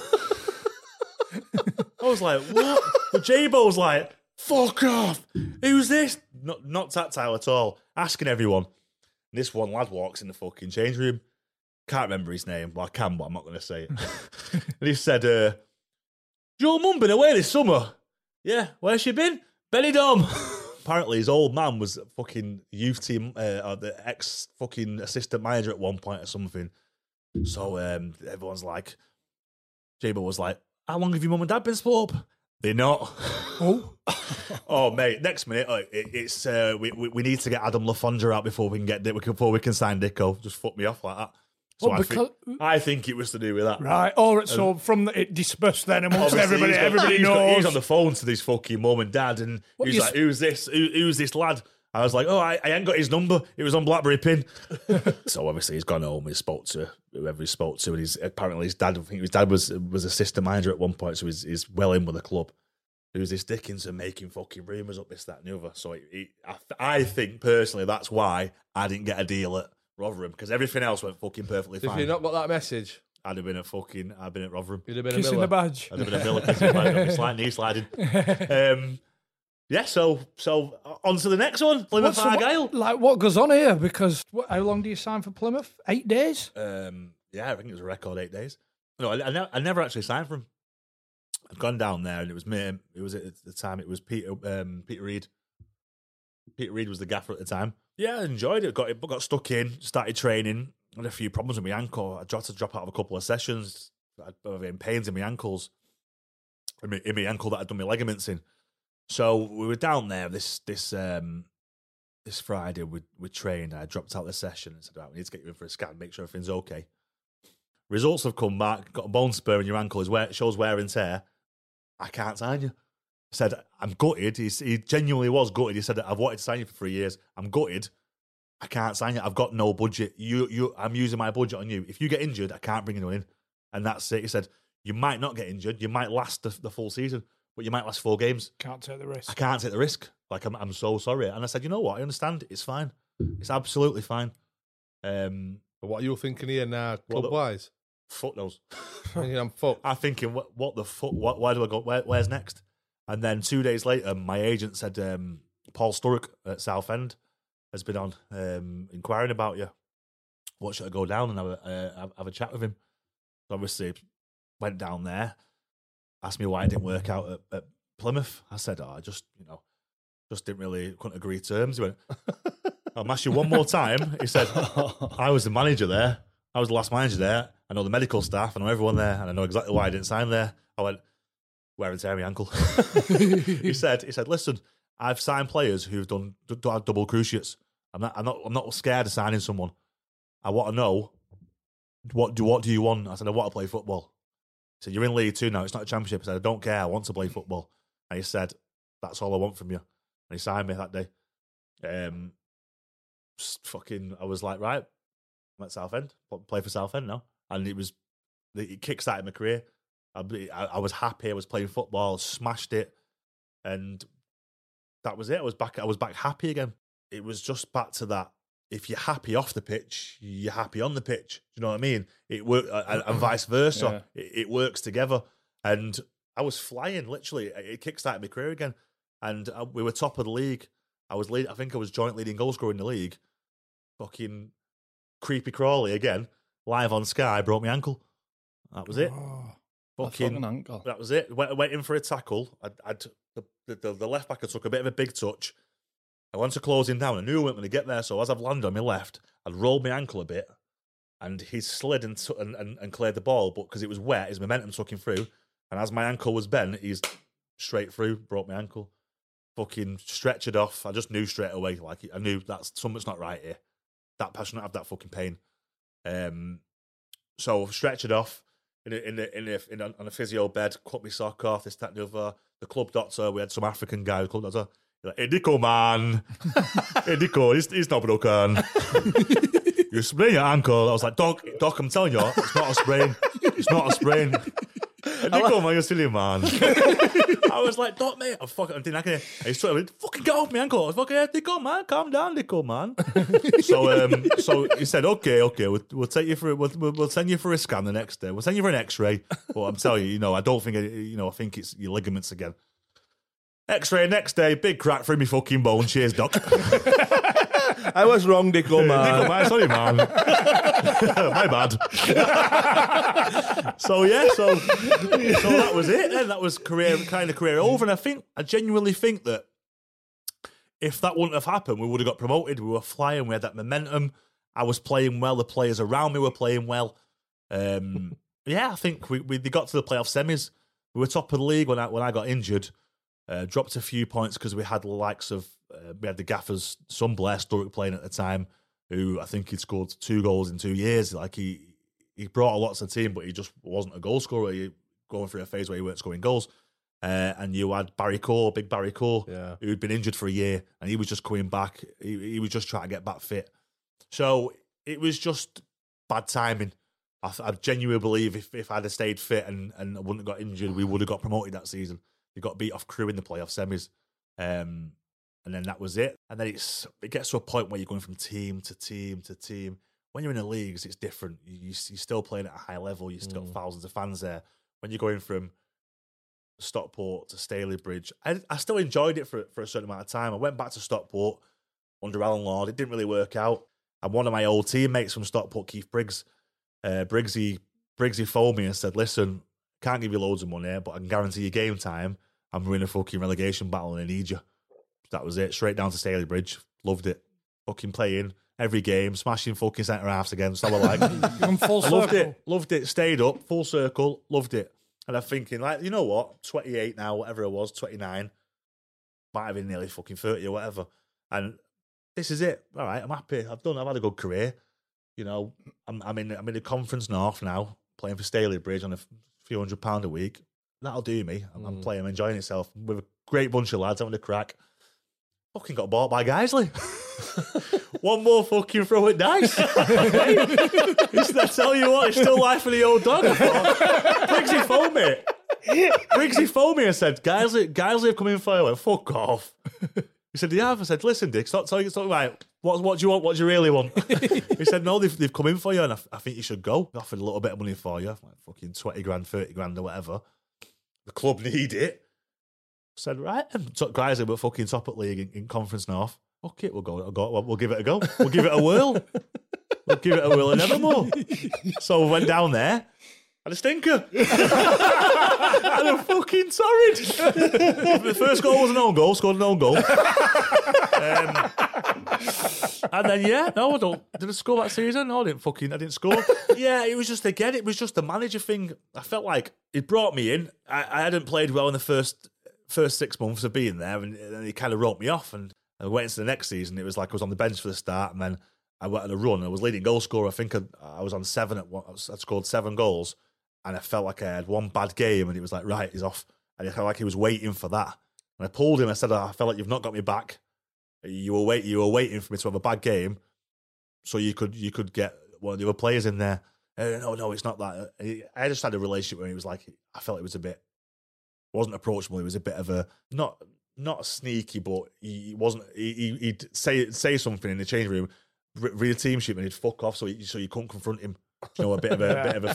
I was like, what? But J-Bo was like, fuck off. Who's this? Not tactile at all. Asking everyone. And this one lad walks in the fucking change room. Can't remember his name. Well, I can, but I'm not going to say it. And he said, your mum been away this summer? Yeah. Where's she been? Benidorm. Apparently his old man was fucking youth team, or the ex-fucking assistant manager at one point or something. So everyone's like, J-Bo was like, how long have your mum and dad been split up? They're not. Oh, mate! Next minute, it's we need to get Adam Lafondra out before we can sign Dicko. Just fuck me off like that. So I think it was to do with that, right? Oh, so it dispersed then amongst everybody. Everybody knows. He's on the phone to his fucking mum and dad, and he's like, "Who's this? Who's this lad?" I was like, "Oh, I ain't got his number. It was on BlackBerry pin." So obviously he's gone home. He spoke to whoever he spoke to, and apparently his dad. I think his dad was assistant manager at one point, so he's well in with the club. Who's this Dickinson making fucking rumours up this, that, and the other? So I think personally that's why I didn't get a deal at Rotherham, because everything else went fucking perfectly fine. If you not got that message, I'd have been at Rotherham. You'd have been kissing a Miller. the badge. I'd have been a Miller kissing the badge. Slight knee sliding. Yeah, so on to the next one. Plymouth Argyle. What goes on here? Because how long do you sign for Plymouth? 8 days? Yeah, I think it was a record 8 days. No, I never actually signed for him. I'd gone down there, and it was me. It was at the time. It was Peter Reid. Peter Reid was the gaffer at the time. Yeah, I enjoyed it. Got stuck in. Started training. Had a few problems with my ankle. I had to drop out of a couple of sessions. I had pains in my ankles. In my ankle that I'd done my ligaments in. So we were down there this Friday. We trained. I dropped out the session and said, "Right, we need to get you in for a scan. Make sure everything's okay." Results have come back. Got a bone spur in your ankle. Shows wear and tear. I can't sign you. I said, I'm gutted. He genuinely was gutted. He said, I've wanted to sign you for 3 years. I'm gutted. I can't sign you. I've got no budget. I'm using my budget on you. If you get injured, I can't bring you in. And that's it. He said, you might not get injured. You might last the full season, but you might last 4 games. Can't take the risk. I can't take the risk. Like, I'm so sorry. And I said, you know what? I understand. It's fine. It's absolutely fine. But what are you thinking here now, club-wise? Fuck knows. I'm fucked. I'm thinking, what the fuck? Where do I go? Where's next? And then 2 days later, my agent said, Paul Sturrock at Southend has been on inquiring about you. what should I go down and have a chat with him? So obviously, went down there, asked me why it didn't work out at Plymouth. I said, I just couldn't agree terms. He went, I'll ask you one more time. He said, I was the manager there. I was the last manager there. I know the medical staff. I know everyone there. And I know exactly why I didn't sign there. I went, wear and tear my ankle. He said, listen, I've signed players who've done double cruciates. I'm not scared of signing someone. I want to know, what do you want? I said, I want to play football. He said, you're in League 2 now. It's not a championship. I said, I don't care. I want to play football. And he said, that's all I want from you. And he signed me that day. I was like, right, I'm at Southend. Play for Southend now. And it kick-started my career. I was happy. I was playing football, smashed it. And that was it. I was back happy again. It was just back to that. If you're happy off the pitch, you're happy on the pitch. Do you know what I mean? It worked, and vice versa. Yeah. It works together. And I was flying, literally. It kick-started my career again. And we were top of the league. I think I was joint leading goal scorer in the league. Fucking creepy crawly again. Live on Sky, broke my ankle. That was it. Fucking ankle. That was it. Went in for a tackle. The left back took a bit of a big touch. I went to close him down. I knew I wasn't going to get there, so as I've landed on my left, I'd rolled my ankle a bit, and he slid and cleared the ball, but because it was wet, his momentum took him through, and as my ankle was bent, he's straight through, broke my ankle. Fucking stretchered off. I just knew straight away, like, I knew that something's not right here. That person don't have that fucking pain. So stretchered off on a physio bed, cut my sock off, this, that, and the other. The club doctor, we had some African guy, the club doctor, like, Edico, man. Edico, he's not broken. You sprain your ankle. I was like, Doc, I'm telling you, it's not a sprain. It's not a sprain. Edico, man, you're silly, man. I was like, Doc, mate, I'm doing that. He's trying to fucking get off my ankle. I was fucking, Edico, man, calm down, Edico, man. So he said, okay, we'll take you for we'll send you for a scan the next day. We'll send you for an X-ray. But I'm telling you, I don't think I think it's your ligaments again. X-ray next day, big crack through my fucking bone. Cheers, Doc. I was wrong, Dico, man. Dico, man. Sorry, man. My bad. So that was it. Then that was career over. And I genuinely think that if that wouldn't have happened, we would have got promoted. We were flying. We had that momentum. I was playing well. The players around me were playing well. I think they got to the playoff semis. We were top of the league when I got injured. Dropped a few points because we had the likes of we had the Gaffers, son Blair Sturrock playing at the time, who I think he'd scored 2 goals in 2 years. Like he brought a lot to the team, but he just wasn't a goal scorer. He going through a phase where he weren't scoring goals. And you had Big Barry Core, who'd been injured for a year, and he was just coming back. He was just trying to get back fit. So it was just bad timing. I genuinely believe if I'd have stayed fit and I wouldn't have got injured, we would have got promoted that season. We got beat off Crewe in the playoff semis. And then that was it. And then it gets to a point where you're going from team to team to team. When you're in the leagues, it's different. You're still playing at a high level. You've still got thousands of fans there. When you're going from Stockport to Stalybridge, I still enjoyed it for a certain amount of time. I went back to Stockport under Alan Lord. It didn't really work out. And one of my old teammates from Stockport, Keith Briggs, Briggsy phoned me and said, listen, can't give you loads of money, but I can guarantee you game time. I'm in a fucking relegation battle and I need you. That was it. Straight down to Stalybridge. Loved it. Fucking playing every game, smashing fucking centre halves again. So I like. Full circle. Loved it. Stayed up, full circle. Loved it. And I'm thinking, like, you know what? 28 now, whatever it was, 29. Might have been nearly fucking 30 or whatever. And this is it. All right, I'm happy. I've had a good career. I'm in the Conference North now, playing for Stalybridge on a few £100 a week. That'll do me. I'm playing, I'm enjoying myself with a great bunch of lads having a crack. Fucking got bought by Guiseley. One more fucking throw at dice. I tell you what, it's still life for the old dog. Briggsy phoned me and said, Guiseley have come in for you. I went, fuck off. He said, yeah. I said, listen, Dick, stop talking right. What do you want? What do you really want? He said, no, they've come in for you and I think you should go. They offered a little bit of money for you, like fucking 20 grand, 30 grand or whatever. The club need it. I said, right, and Guiseley were fucking top at league in Conference North. Okay, we'll give it a go. We'll give it a whirl. We'll give it a whirl and evermore. So we went down there. And a stinker. And a fucking torrid. The first goal was an own goal, scored an own goal. And then, did I score that season? No, I didn't score. Yeah, it was just the manager thing. I felt like he brought me in. I hadn't played well in the first 6 months of being there, and he kind of wrote me off. And I went into the next season. It was like I was on the bench for the start, and then I went on a run. I was leading goal scorer. I think I was on 7 at one. I scored 7 goals. And I felt like I had one bad game, and it was like, right, he's off. And I felt like he was waiting for that. And I pulled him. I said, I felt like you've not got me back. You were waiting for me to have a bad game, so you could get one of the other players in there. No, it's not that. I just had a relationship where he was like, I felt it was wasn't approachable. It was a bit of a not sneaky, but he wasn't. He'd say something in the change room, read a team sheet, and he'd fuck off, so you couldn't confront him. A bit of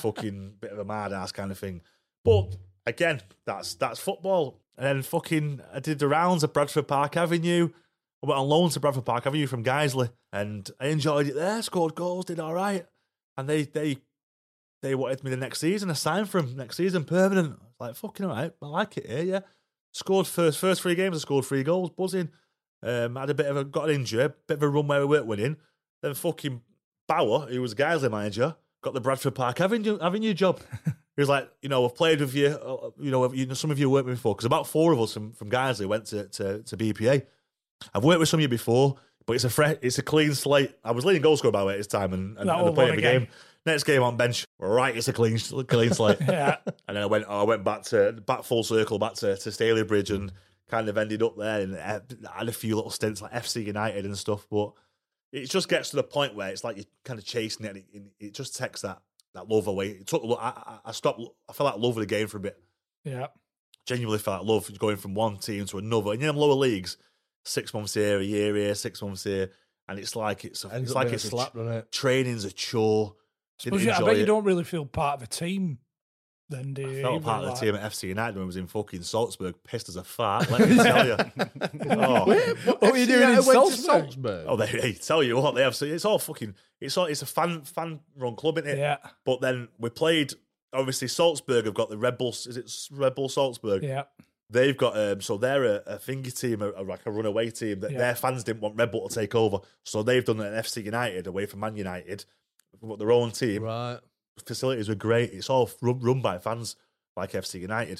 a mad ass kind of thing. But again, that's football. And then I did the rounds at Bradford Park Avenue. I went on loan to Bradford Park Avenue from Guiseley, and I enjoyed it there. Scored goals, did all right. And they wanted me the next season. I signed for them next season, permanent. I was like, fucking all right, I like it here. Yeah, scored first 3 games. I scored 3 goals, buzzing. Had got an injury, bit of a run where we weren't winning. Then fucking Bauer, who was Guiseley manager, got the Bradford Park Avenue job. He was like, I've played with you, some of you worked with me before, because about 4 of us from Guiseley went to BPA. I've worked with some of you before, but it's a clean slate. I was leading goal scorer by the way at this time, and playing every game. Next game on bench, right, it's a clean slate. Yeah. And then I went back full circle, back to Stalybridge, and kind of ended up there, and had a few little stints like FC United and stuff, but it just gets to the point where it's like you're kind of chasing it, and it just takes that love away. It took. I stopped. I felt like loving the game for a bit. Yeah, genuinely felt like love going from one team to another. And in them lower leagues, 6 months here, a year here, 6 months here, and it's like it's slap, doesn't it? Training's a chore. I bet you don't really feel part of a team. Then do you? I felt part of the team at FC United when I was in fucking Salzburg, pissed as a fart. Let me tell you. What were you doing in Salzburg? Oh, they tell you what they have. So it's all fucking. It's a fan run club, isn't it? Yeah. But then we played. Obviously, Salzburg have got the Red Bull. Is it Red Bull Salzburg? Yeah. They've got so they're a thingy team, like a runaway team. That their fans didn't want Red Bull to take over, so they've done an FC United away from Man United, got their own team. Right. Facilities were great. It's all run by fans like FC United.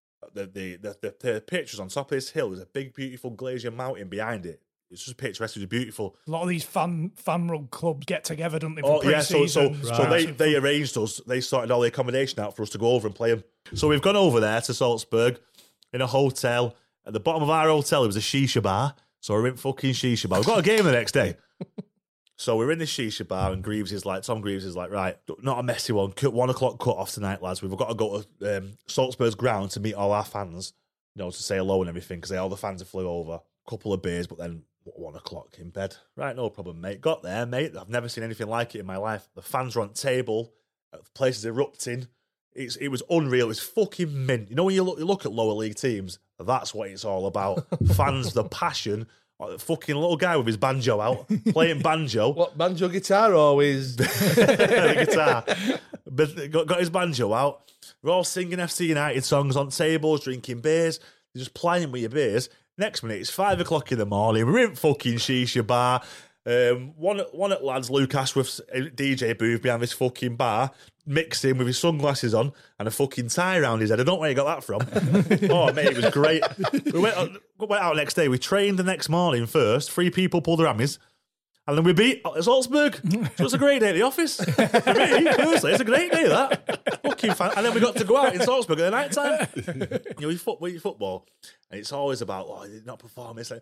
The pitch was on top of this hill. There's a big, beautiful glacier mountain behind it. It's just picturesque. It was beautiful. A lot of these fan run clubs get together, don't they? So they arranged us. They sorted all the accommodation out for us to go over and play them. So we've gone over there to Salzburg in a hotel. At the bottom of our hotel, there was a shisha bar. So we're in fucking shisha bar. We've got a game the next day. So we're in this shisha bar, and Tom Greaves is like, right, not a messy one. 1 o'clock cut off tonight, lads. We've got to go to Salzburg's ground to meet all our fans, to say hello and everything, because all the fans have flew over. Couple of beers, but then 1 o'clock in bed. Right, no problem, mate. Got there, mate. I've never seen anything like it in my life. The fans were on table, the place is erupting. It was unreal. It was fucking mint. When you look at lower league teams, that's what it's all about. Fans, the passion. The fucking little guy with his banjo out, playing banjo. What, banjo guitar or his... the guitar. But got his banjo out. We're all singing FC United songs on tables, drinking beers. You're just playing with your beers. Next minute, it's 5 o'clock in the morning. We're in fucking shisha bar. One at lads, Luke Ashworth's DJ booth behind this fucking bar, mixing with his sunglasses on and a fucking tie around his head. I don't know where he got that from. Oh, mate, it was great. We went out next day. We trained the next morning first. 3 people pulled their hammies. And then we beat Salzburg. So it's a great day at the office. For me, personally, it's a great day, that. Fucking fan. And then we got to go out in Salzburg at the night time. We football. And it's always about, not performing. It's like,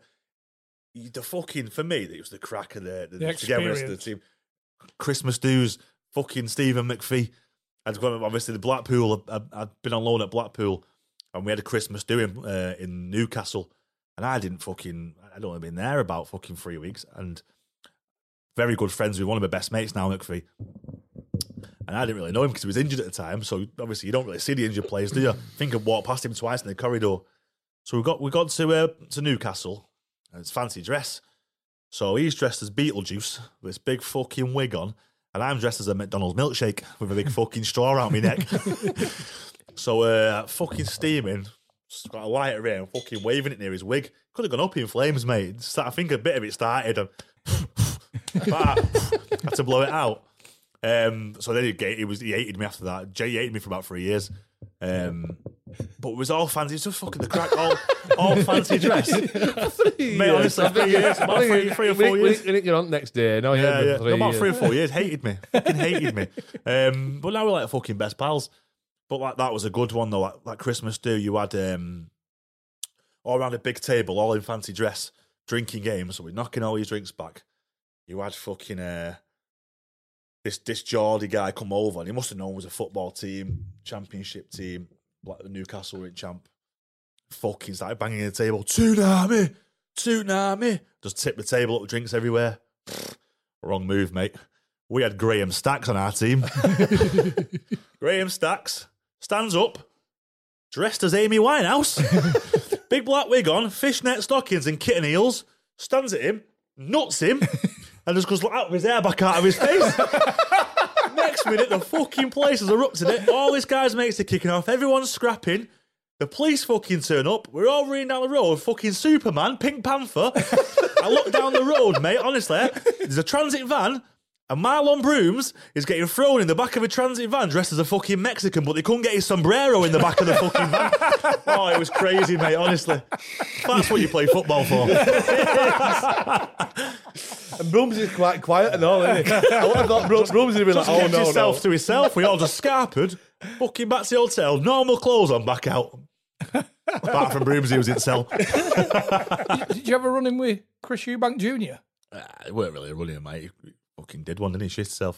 for me, it was the crack of the togetherness of the team. Christmas dues, fucking Stephen McPhee. I'd gone, obviously, the Blackpool. I'd been on loan at Blackpool, and we had a Christmas do in Newcastle. And I'd only been there about fucking 3 weeks. And very good friends with one of my best mates now, McPhee. And I didn't really know him because he was injured at the time. So obviously, you don't really see the injured players, do you? I think I've walked past him twice in the corridor. So we got to Newcastle. And it's fancy dress. So he's dressed as Beetlejuice with this big fucking wig on. and I'm dressed as a McDonald's milkshake with a big fucking straw around my neck. So fucking steaming, just got a lighter here and fucking waving it near his wig. Could have gone up in flames, mate. I think a bit of it started and had to blow it out. So then he hated me after that. Jay hated me for about 3 years. But it was all fancy. It was just fucking the crack. All fancy dress. Mate, honestly, 3 years. About 3 or 4 years. We didn't get on next day. No, yeah. About 3 or 4 years. Hated me. Fucking hated me. But now we're like fucking best pals. But like that was a good one though. Like Christmas do, you had all around a big table, all in fancy dress, drinking games. So we're knocking all your drinks back. You had fucking this Geordie guy come over, and he must have known it was a football team, championship team, like the Newcastle were in champ. Fucking started banging the table. Tsunami. Just tip the table up with drinks everywhere. Wrong move, mate. We had Graham Stacks on our team. Graham Stacks stands up, dressed as Amy Winehouse, big black wig on, fishnet stockings and kitten heels, stands at him, nuts him, and just goes out with his hair back out of his face. Next minute, the fucking place has erupted it. All his guys' mates are kicking off. Everyone's scrapping. The police fucking turn up. We're all running down the road. Fucking Superman, Pink Panther. I look down the road, mate, honestly. There's a transit van. And Marlon Brooms is getting thrown in the back of a transit van dressed as a fucking Mexican, but they couldn't get his sombrero in the back of the fucking van. Oh, it was crazy, mate, honestly. That's what you play football for. And Brooms is quite quiet and all, isn't he? I would have thought Brooms would be like, oh, no, himself to himself. We all just scarpered, fucking back to the hotel, normal clothes on, back out. Apart from Brooms, he was in cell. Did you ever run in with Chris Eubank Jr.? It weren't really running, mate. Fucking did one, didn't he? Shit himself.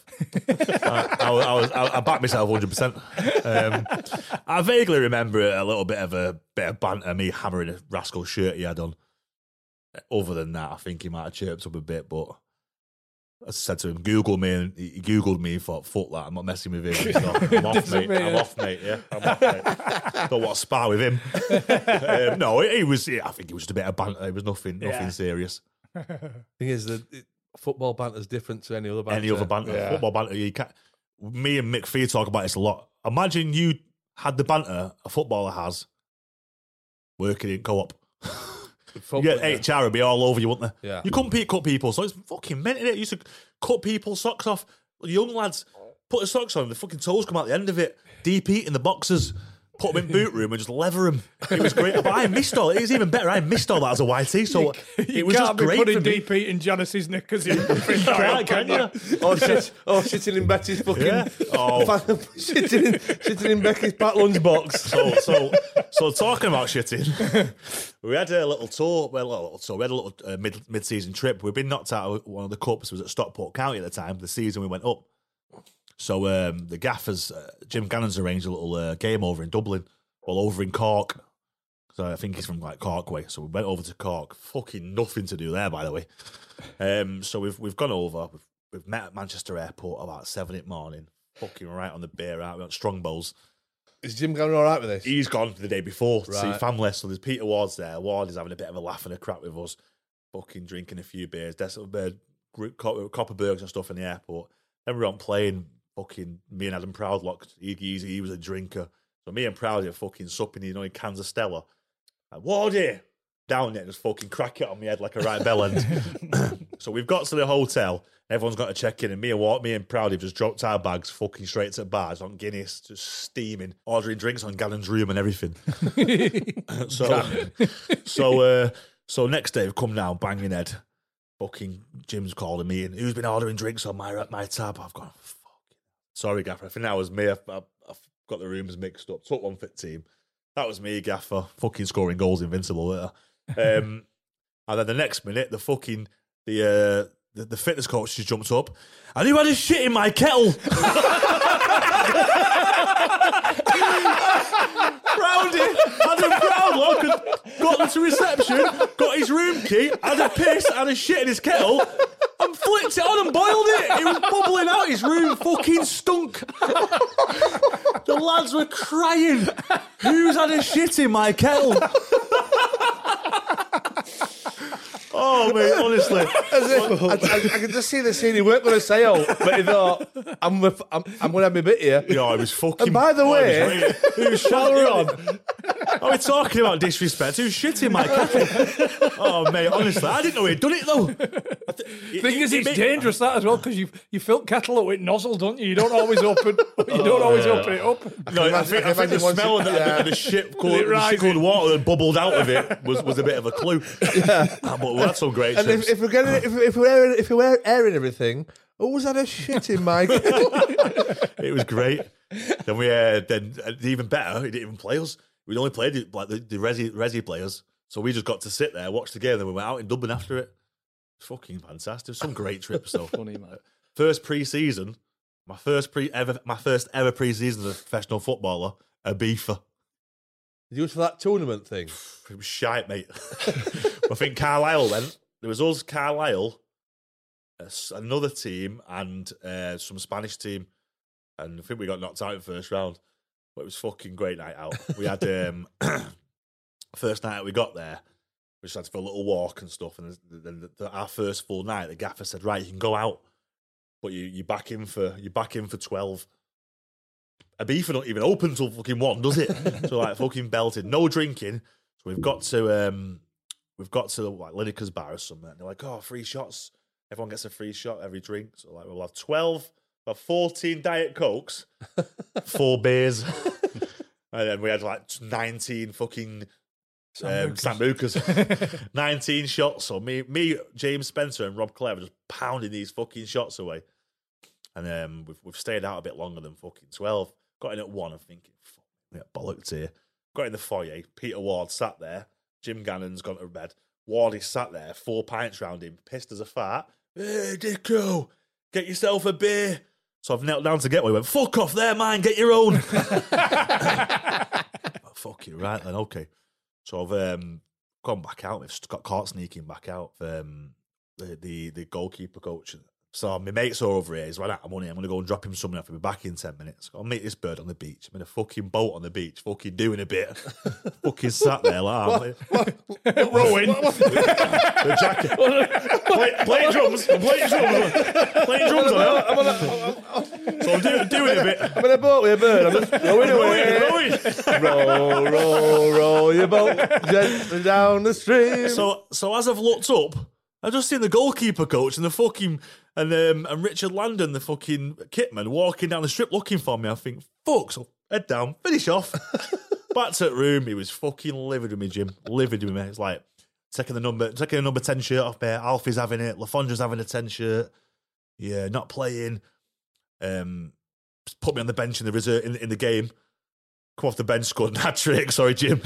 I backed myself 100%. I vaguely remember a little bit of banter, me hammering a rascal shirt he had on. Other than that, I think he might have chirped up a bit, but I said to him, Google me, and he Googled me and thought, fuck that, I'm not messing with him. So I'm off, mate. I'm off, mate. Don't want to spar with him. No, he was. I think it was just a bit of banter. It was nothing serious. Thing is, the football banter is different to any other banter. Any other banter. Yeah. Football banter, you can't. Me and Mick Fee talk about this a lot. Imagine you had the banter a footballer has working in co-op. You get HR would be all over you, wouldn't they? Yeah. You couldn't cut people, so it's fucking meant it. You used to cut people's socks off. The young lads put the socks on, the fucking toes come out the end of it. Deep heat in the boxers. Put them in boot room and just leather them. It was great. But I missed all it. It was even better. I missed all that as a YT. So it was just great. You can't be putting deep heat in Janice's knickers in. Can you? Sitting in Betty's fucking... Yeah. Sitting in Becky's packed lunchbox. So talking about shitting, we had a little tour. We had a little mid-season trip. We'd been knocked out of one of the cups. It was at Stockport County at the time. The season we went up. So the gaffers, Jim Gannon's arranged a little game over in Dublin, over in Cork. So I think he's from like Cork way. So we went over to Cork. Fucking nothing to do there, by the way. So we've gone over. We've met at Manchester Airport about 7 in the morning. Fucking right on the beer out. We got Strongbowls. Is Jim Gannon all right with this? He's gone the day before to see family. So there's Peter Ward's there. Ward is having a bit of a laugh and a crap with us. Fucking drinking a few beers. Copperbergs and stuff in the airport. Then we were on plane. Fucking me and Adam Proudlock, he was a drinker. So me and Proudy are fucking supping, in cans of Stella. Like, Wardy! Down there, just fucking crack it on my head like a right bell end. So we've got to the hotel, everyone's got to check in, and me and Proudy have just dropped our bags fucking straight to the bars on Guinness, just steaming, ordering drinks on Gannon's room and everything. So next day we've come down, banging head. Fucking Jim's called a meeting. Who's been ordering drinks on my tab? I've gone, sorry, Gaffer. I think that was me. I've got the rooms mixed up. Took one fit team. That was me, Gaffer. Fucking scoring goals, invincible there. And then the next minute, the fitness coach just jumped up. And who had a shit in my kettle? Adam Proudlock got into reception, got his room key, had a piss, had a shit in his kettle, and flipped it on and boiled it. It was bubbling out. His room fucking stunk. The lads were crying. Who's had a shit in my kettle? Oh, mate, honestly. I could just see the scene. He weren't going to sail, but he thought, I'm going to have my bit here. Yeah, it was fucking... And by the way... Who's shouting? Are we talking about disrespect? Who's shitting my kettle? Oh, mate, honestly, I didn't know he'd done it, though. Thing is, it's dangerous, that as well, because you fill kettle up with nozzle, don't you? You don't always open open it up. No, I think the smell of the ship called water that bubbled out of it was a bit of a clue. Yeah. But we had some great and trips. If we're airing everything, who's had a shit in my kettle? It was great. Then even better, he didn't even play us. We'd only played like the Resi players, so we just got to sit there, watch the game, and then we went out in Dublin after it. It's fucking fantastic. Some great trips though. Funny, man. First pre-season, my first ever pre-season as a professional footballer, a beefer. Did you go to that tournament thing? It was shite, mate. I think Carlisle went. There was us, Carlisle, another team, and some Spanish team, and I think we got knocked out in the first round. But it was fucking great night out. We had first night we got there, we just had to for a little walk and stuff. And then our first full night, the gaffer said, "Right, you can go out, but you back in for 12." A beef not even open till fucking 1, does it? So like fucking belted, no drinking. So we've got to like Lineker's bar or something. And they're like, "Oh, free shots. Everyone gets a free shot every drink." So like we'll have 12. About 14 Diet Cokes, 4 beers, and then we had like 19 fucking Sambucas, 19 shots. So me, James Spencer, and Rob Clare were just pounding these fucking shots away, and we've stayed out a bit longer than fucking 12. Got in at 1. I'm thinking, fuck, we got bollocks here. Got in the foyer. Peter Ward sat there. Jim Gannon's gone to bed. Wardy sat there, 4 pints round him, pissed as a fart. "Hey, Dicko, get yourself a beer." So I've knelt down to get one. He went, "Fuck off there, mine, get your own." Fuck you, right then, okay. So I've gone back out. We've got caught sneaking back out. The goalkeeper coach. So my mates are over here. He's run out of money. I'm going to go and drop him something. I'll be back in 10 minutes. I'll meet this bird on the beach. I'm in a fucking boat on the beach, fucking doing a bit. Fucking sat there like Rowing. The jacket. Playing drums. I'm playing drums. Playing drums on it. So I'm doing a bit. I'm in a boat with a bird. I'm just rowing away. Roll your boat gently down the stream. So as I've looked up, I've just seen the goalkeeper coach and the fucking and Richard Landon, the fucking kitman, walking down the strip looking for me. I think, fuck, so head down, finish off. Back to the room, he was fucking livid with me, Jim. Livid with me. It's like taking a number 10 shirt off there. Alfie's having it. Lafondra's having a 10 shirt. Yeah, not playing. Put me on the bench in the reserve in the game. Come off the bench, scored a hat-trick. Sorry, Jim.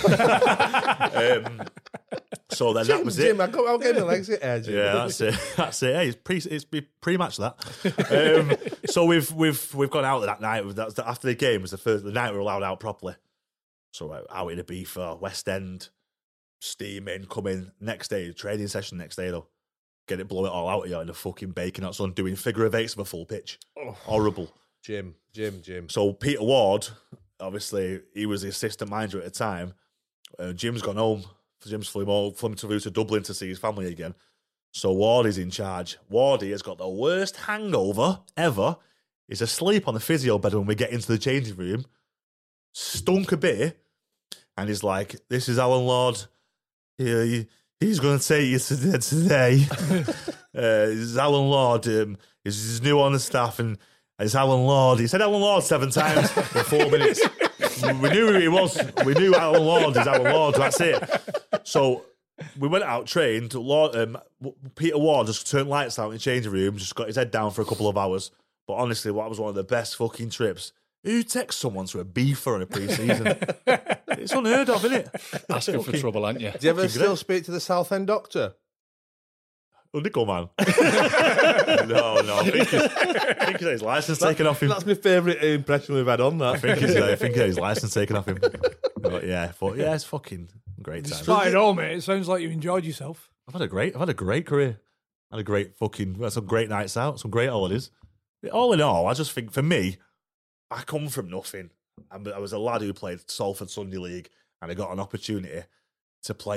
So then that was Jim, it. I'll get the legs in there, Jim. Yeah, that's it. Hey, it's pre-match that. So we've gone out that night. After the game was the night we were allowed out properly. So out in a beefer, West End, steaming, coming. Next day, training session next day though. Get it, blow it all out of you in the fucking baking hot sun, doing figure of 8s of a full pitch. Oh. Horrible. Jim. So Peter Ward, obviously, he was the assistant manager at the time. Jim's gone home. Jim's flew to Dublin to see his family again. So Wardy's in charge. Wardy has got the worst hangover ever. He's asleep on the physio bed when we get into the changing room. Stunk a bit. And he's like, "This is Alan Lord. He's going to take you today." This is Alan Lord. He's new on the staff and it's Alan Lord. He said Alan Lord 7 times in 4 minutes. We knew who he was. We knew Alan Lord is Alan Lord. That's it. So we went out, trained. Peter Ward just turned lights out in the changing room, just got his head down for a couple of hours. But honestly, that was one of the best fucking trips. Who takes someone to a beefer in a pre-season? It's unheard of, isn't it? Asking for trouble, aren't you? Do you ever still speak to the Southend doctor? Nickel man. No. I think he's had his license taken off him. That's my favourite impression we've had on that. I think he's had his license taken off him. But yeah, it's fucking great time. Despite it all, mate, it sounds like you enjoyed yourself. I've had a great career. I had some great nights out, some great holidays. All in all, I just think for me, I come from nothing. I was a lad who played Salford Sunday League, and I got an opportunity to play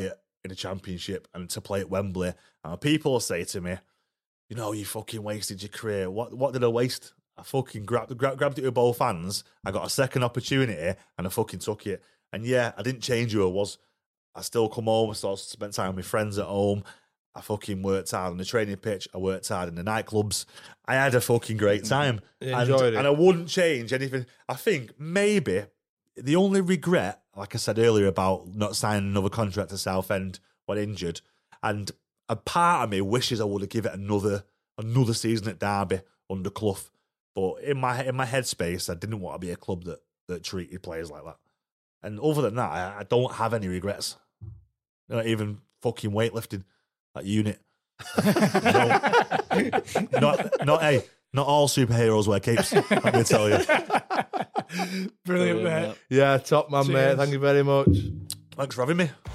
in the Championship and to play at Wembley. And people say to me, you fucking wasted your career. What did I waste? I fucking grabbed it with both hands. I got a second opportunity and I fucking took it. And yeah, I didn't change who I was. I still come home, I still spent time with friends at home. I fucking worked hard on the training pitch. I worked hard in the nightclubs. I had a fucking great time. Enjoyed it. And I wouldn't change anything. I think maybe the only regret, like I said earlier, about not signing another contract to Southend when injured, and a part of me wishes I would have given it another season at Derby under Clough. But in my headspace, I didn't want to be a club that treated players like that. And other than that, I don't have any regrets. Not even fucking weightlifting, that unit. Not all superheroes wear capes, let me tell you. Brilliant, mate. Yeah, top man, mate. Thank you very much. Thanks for having me.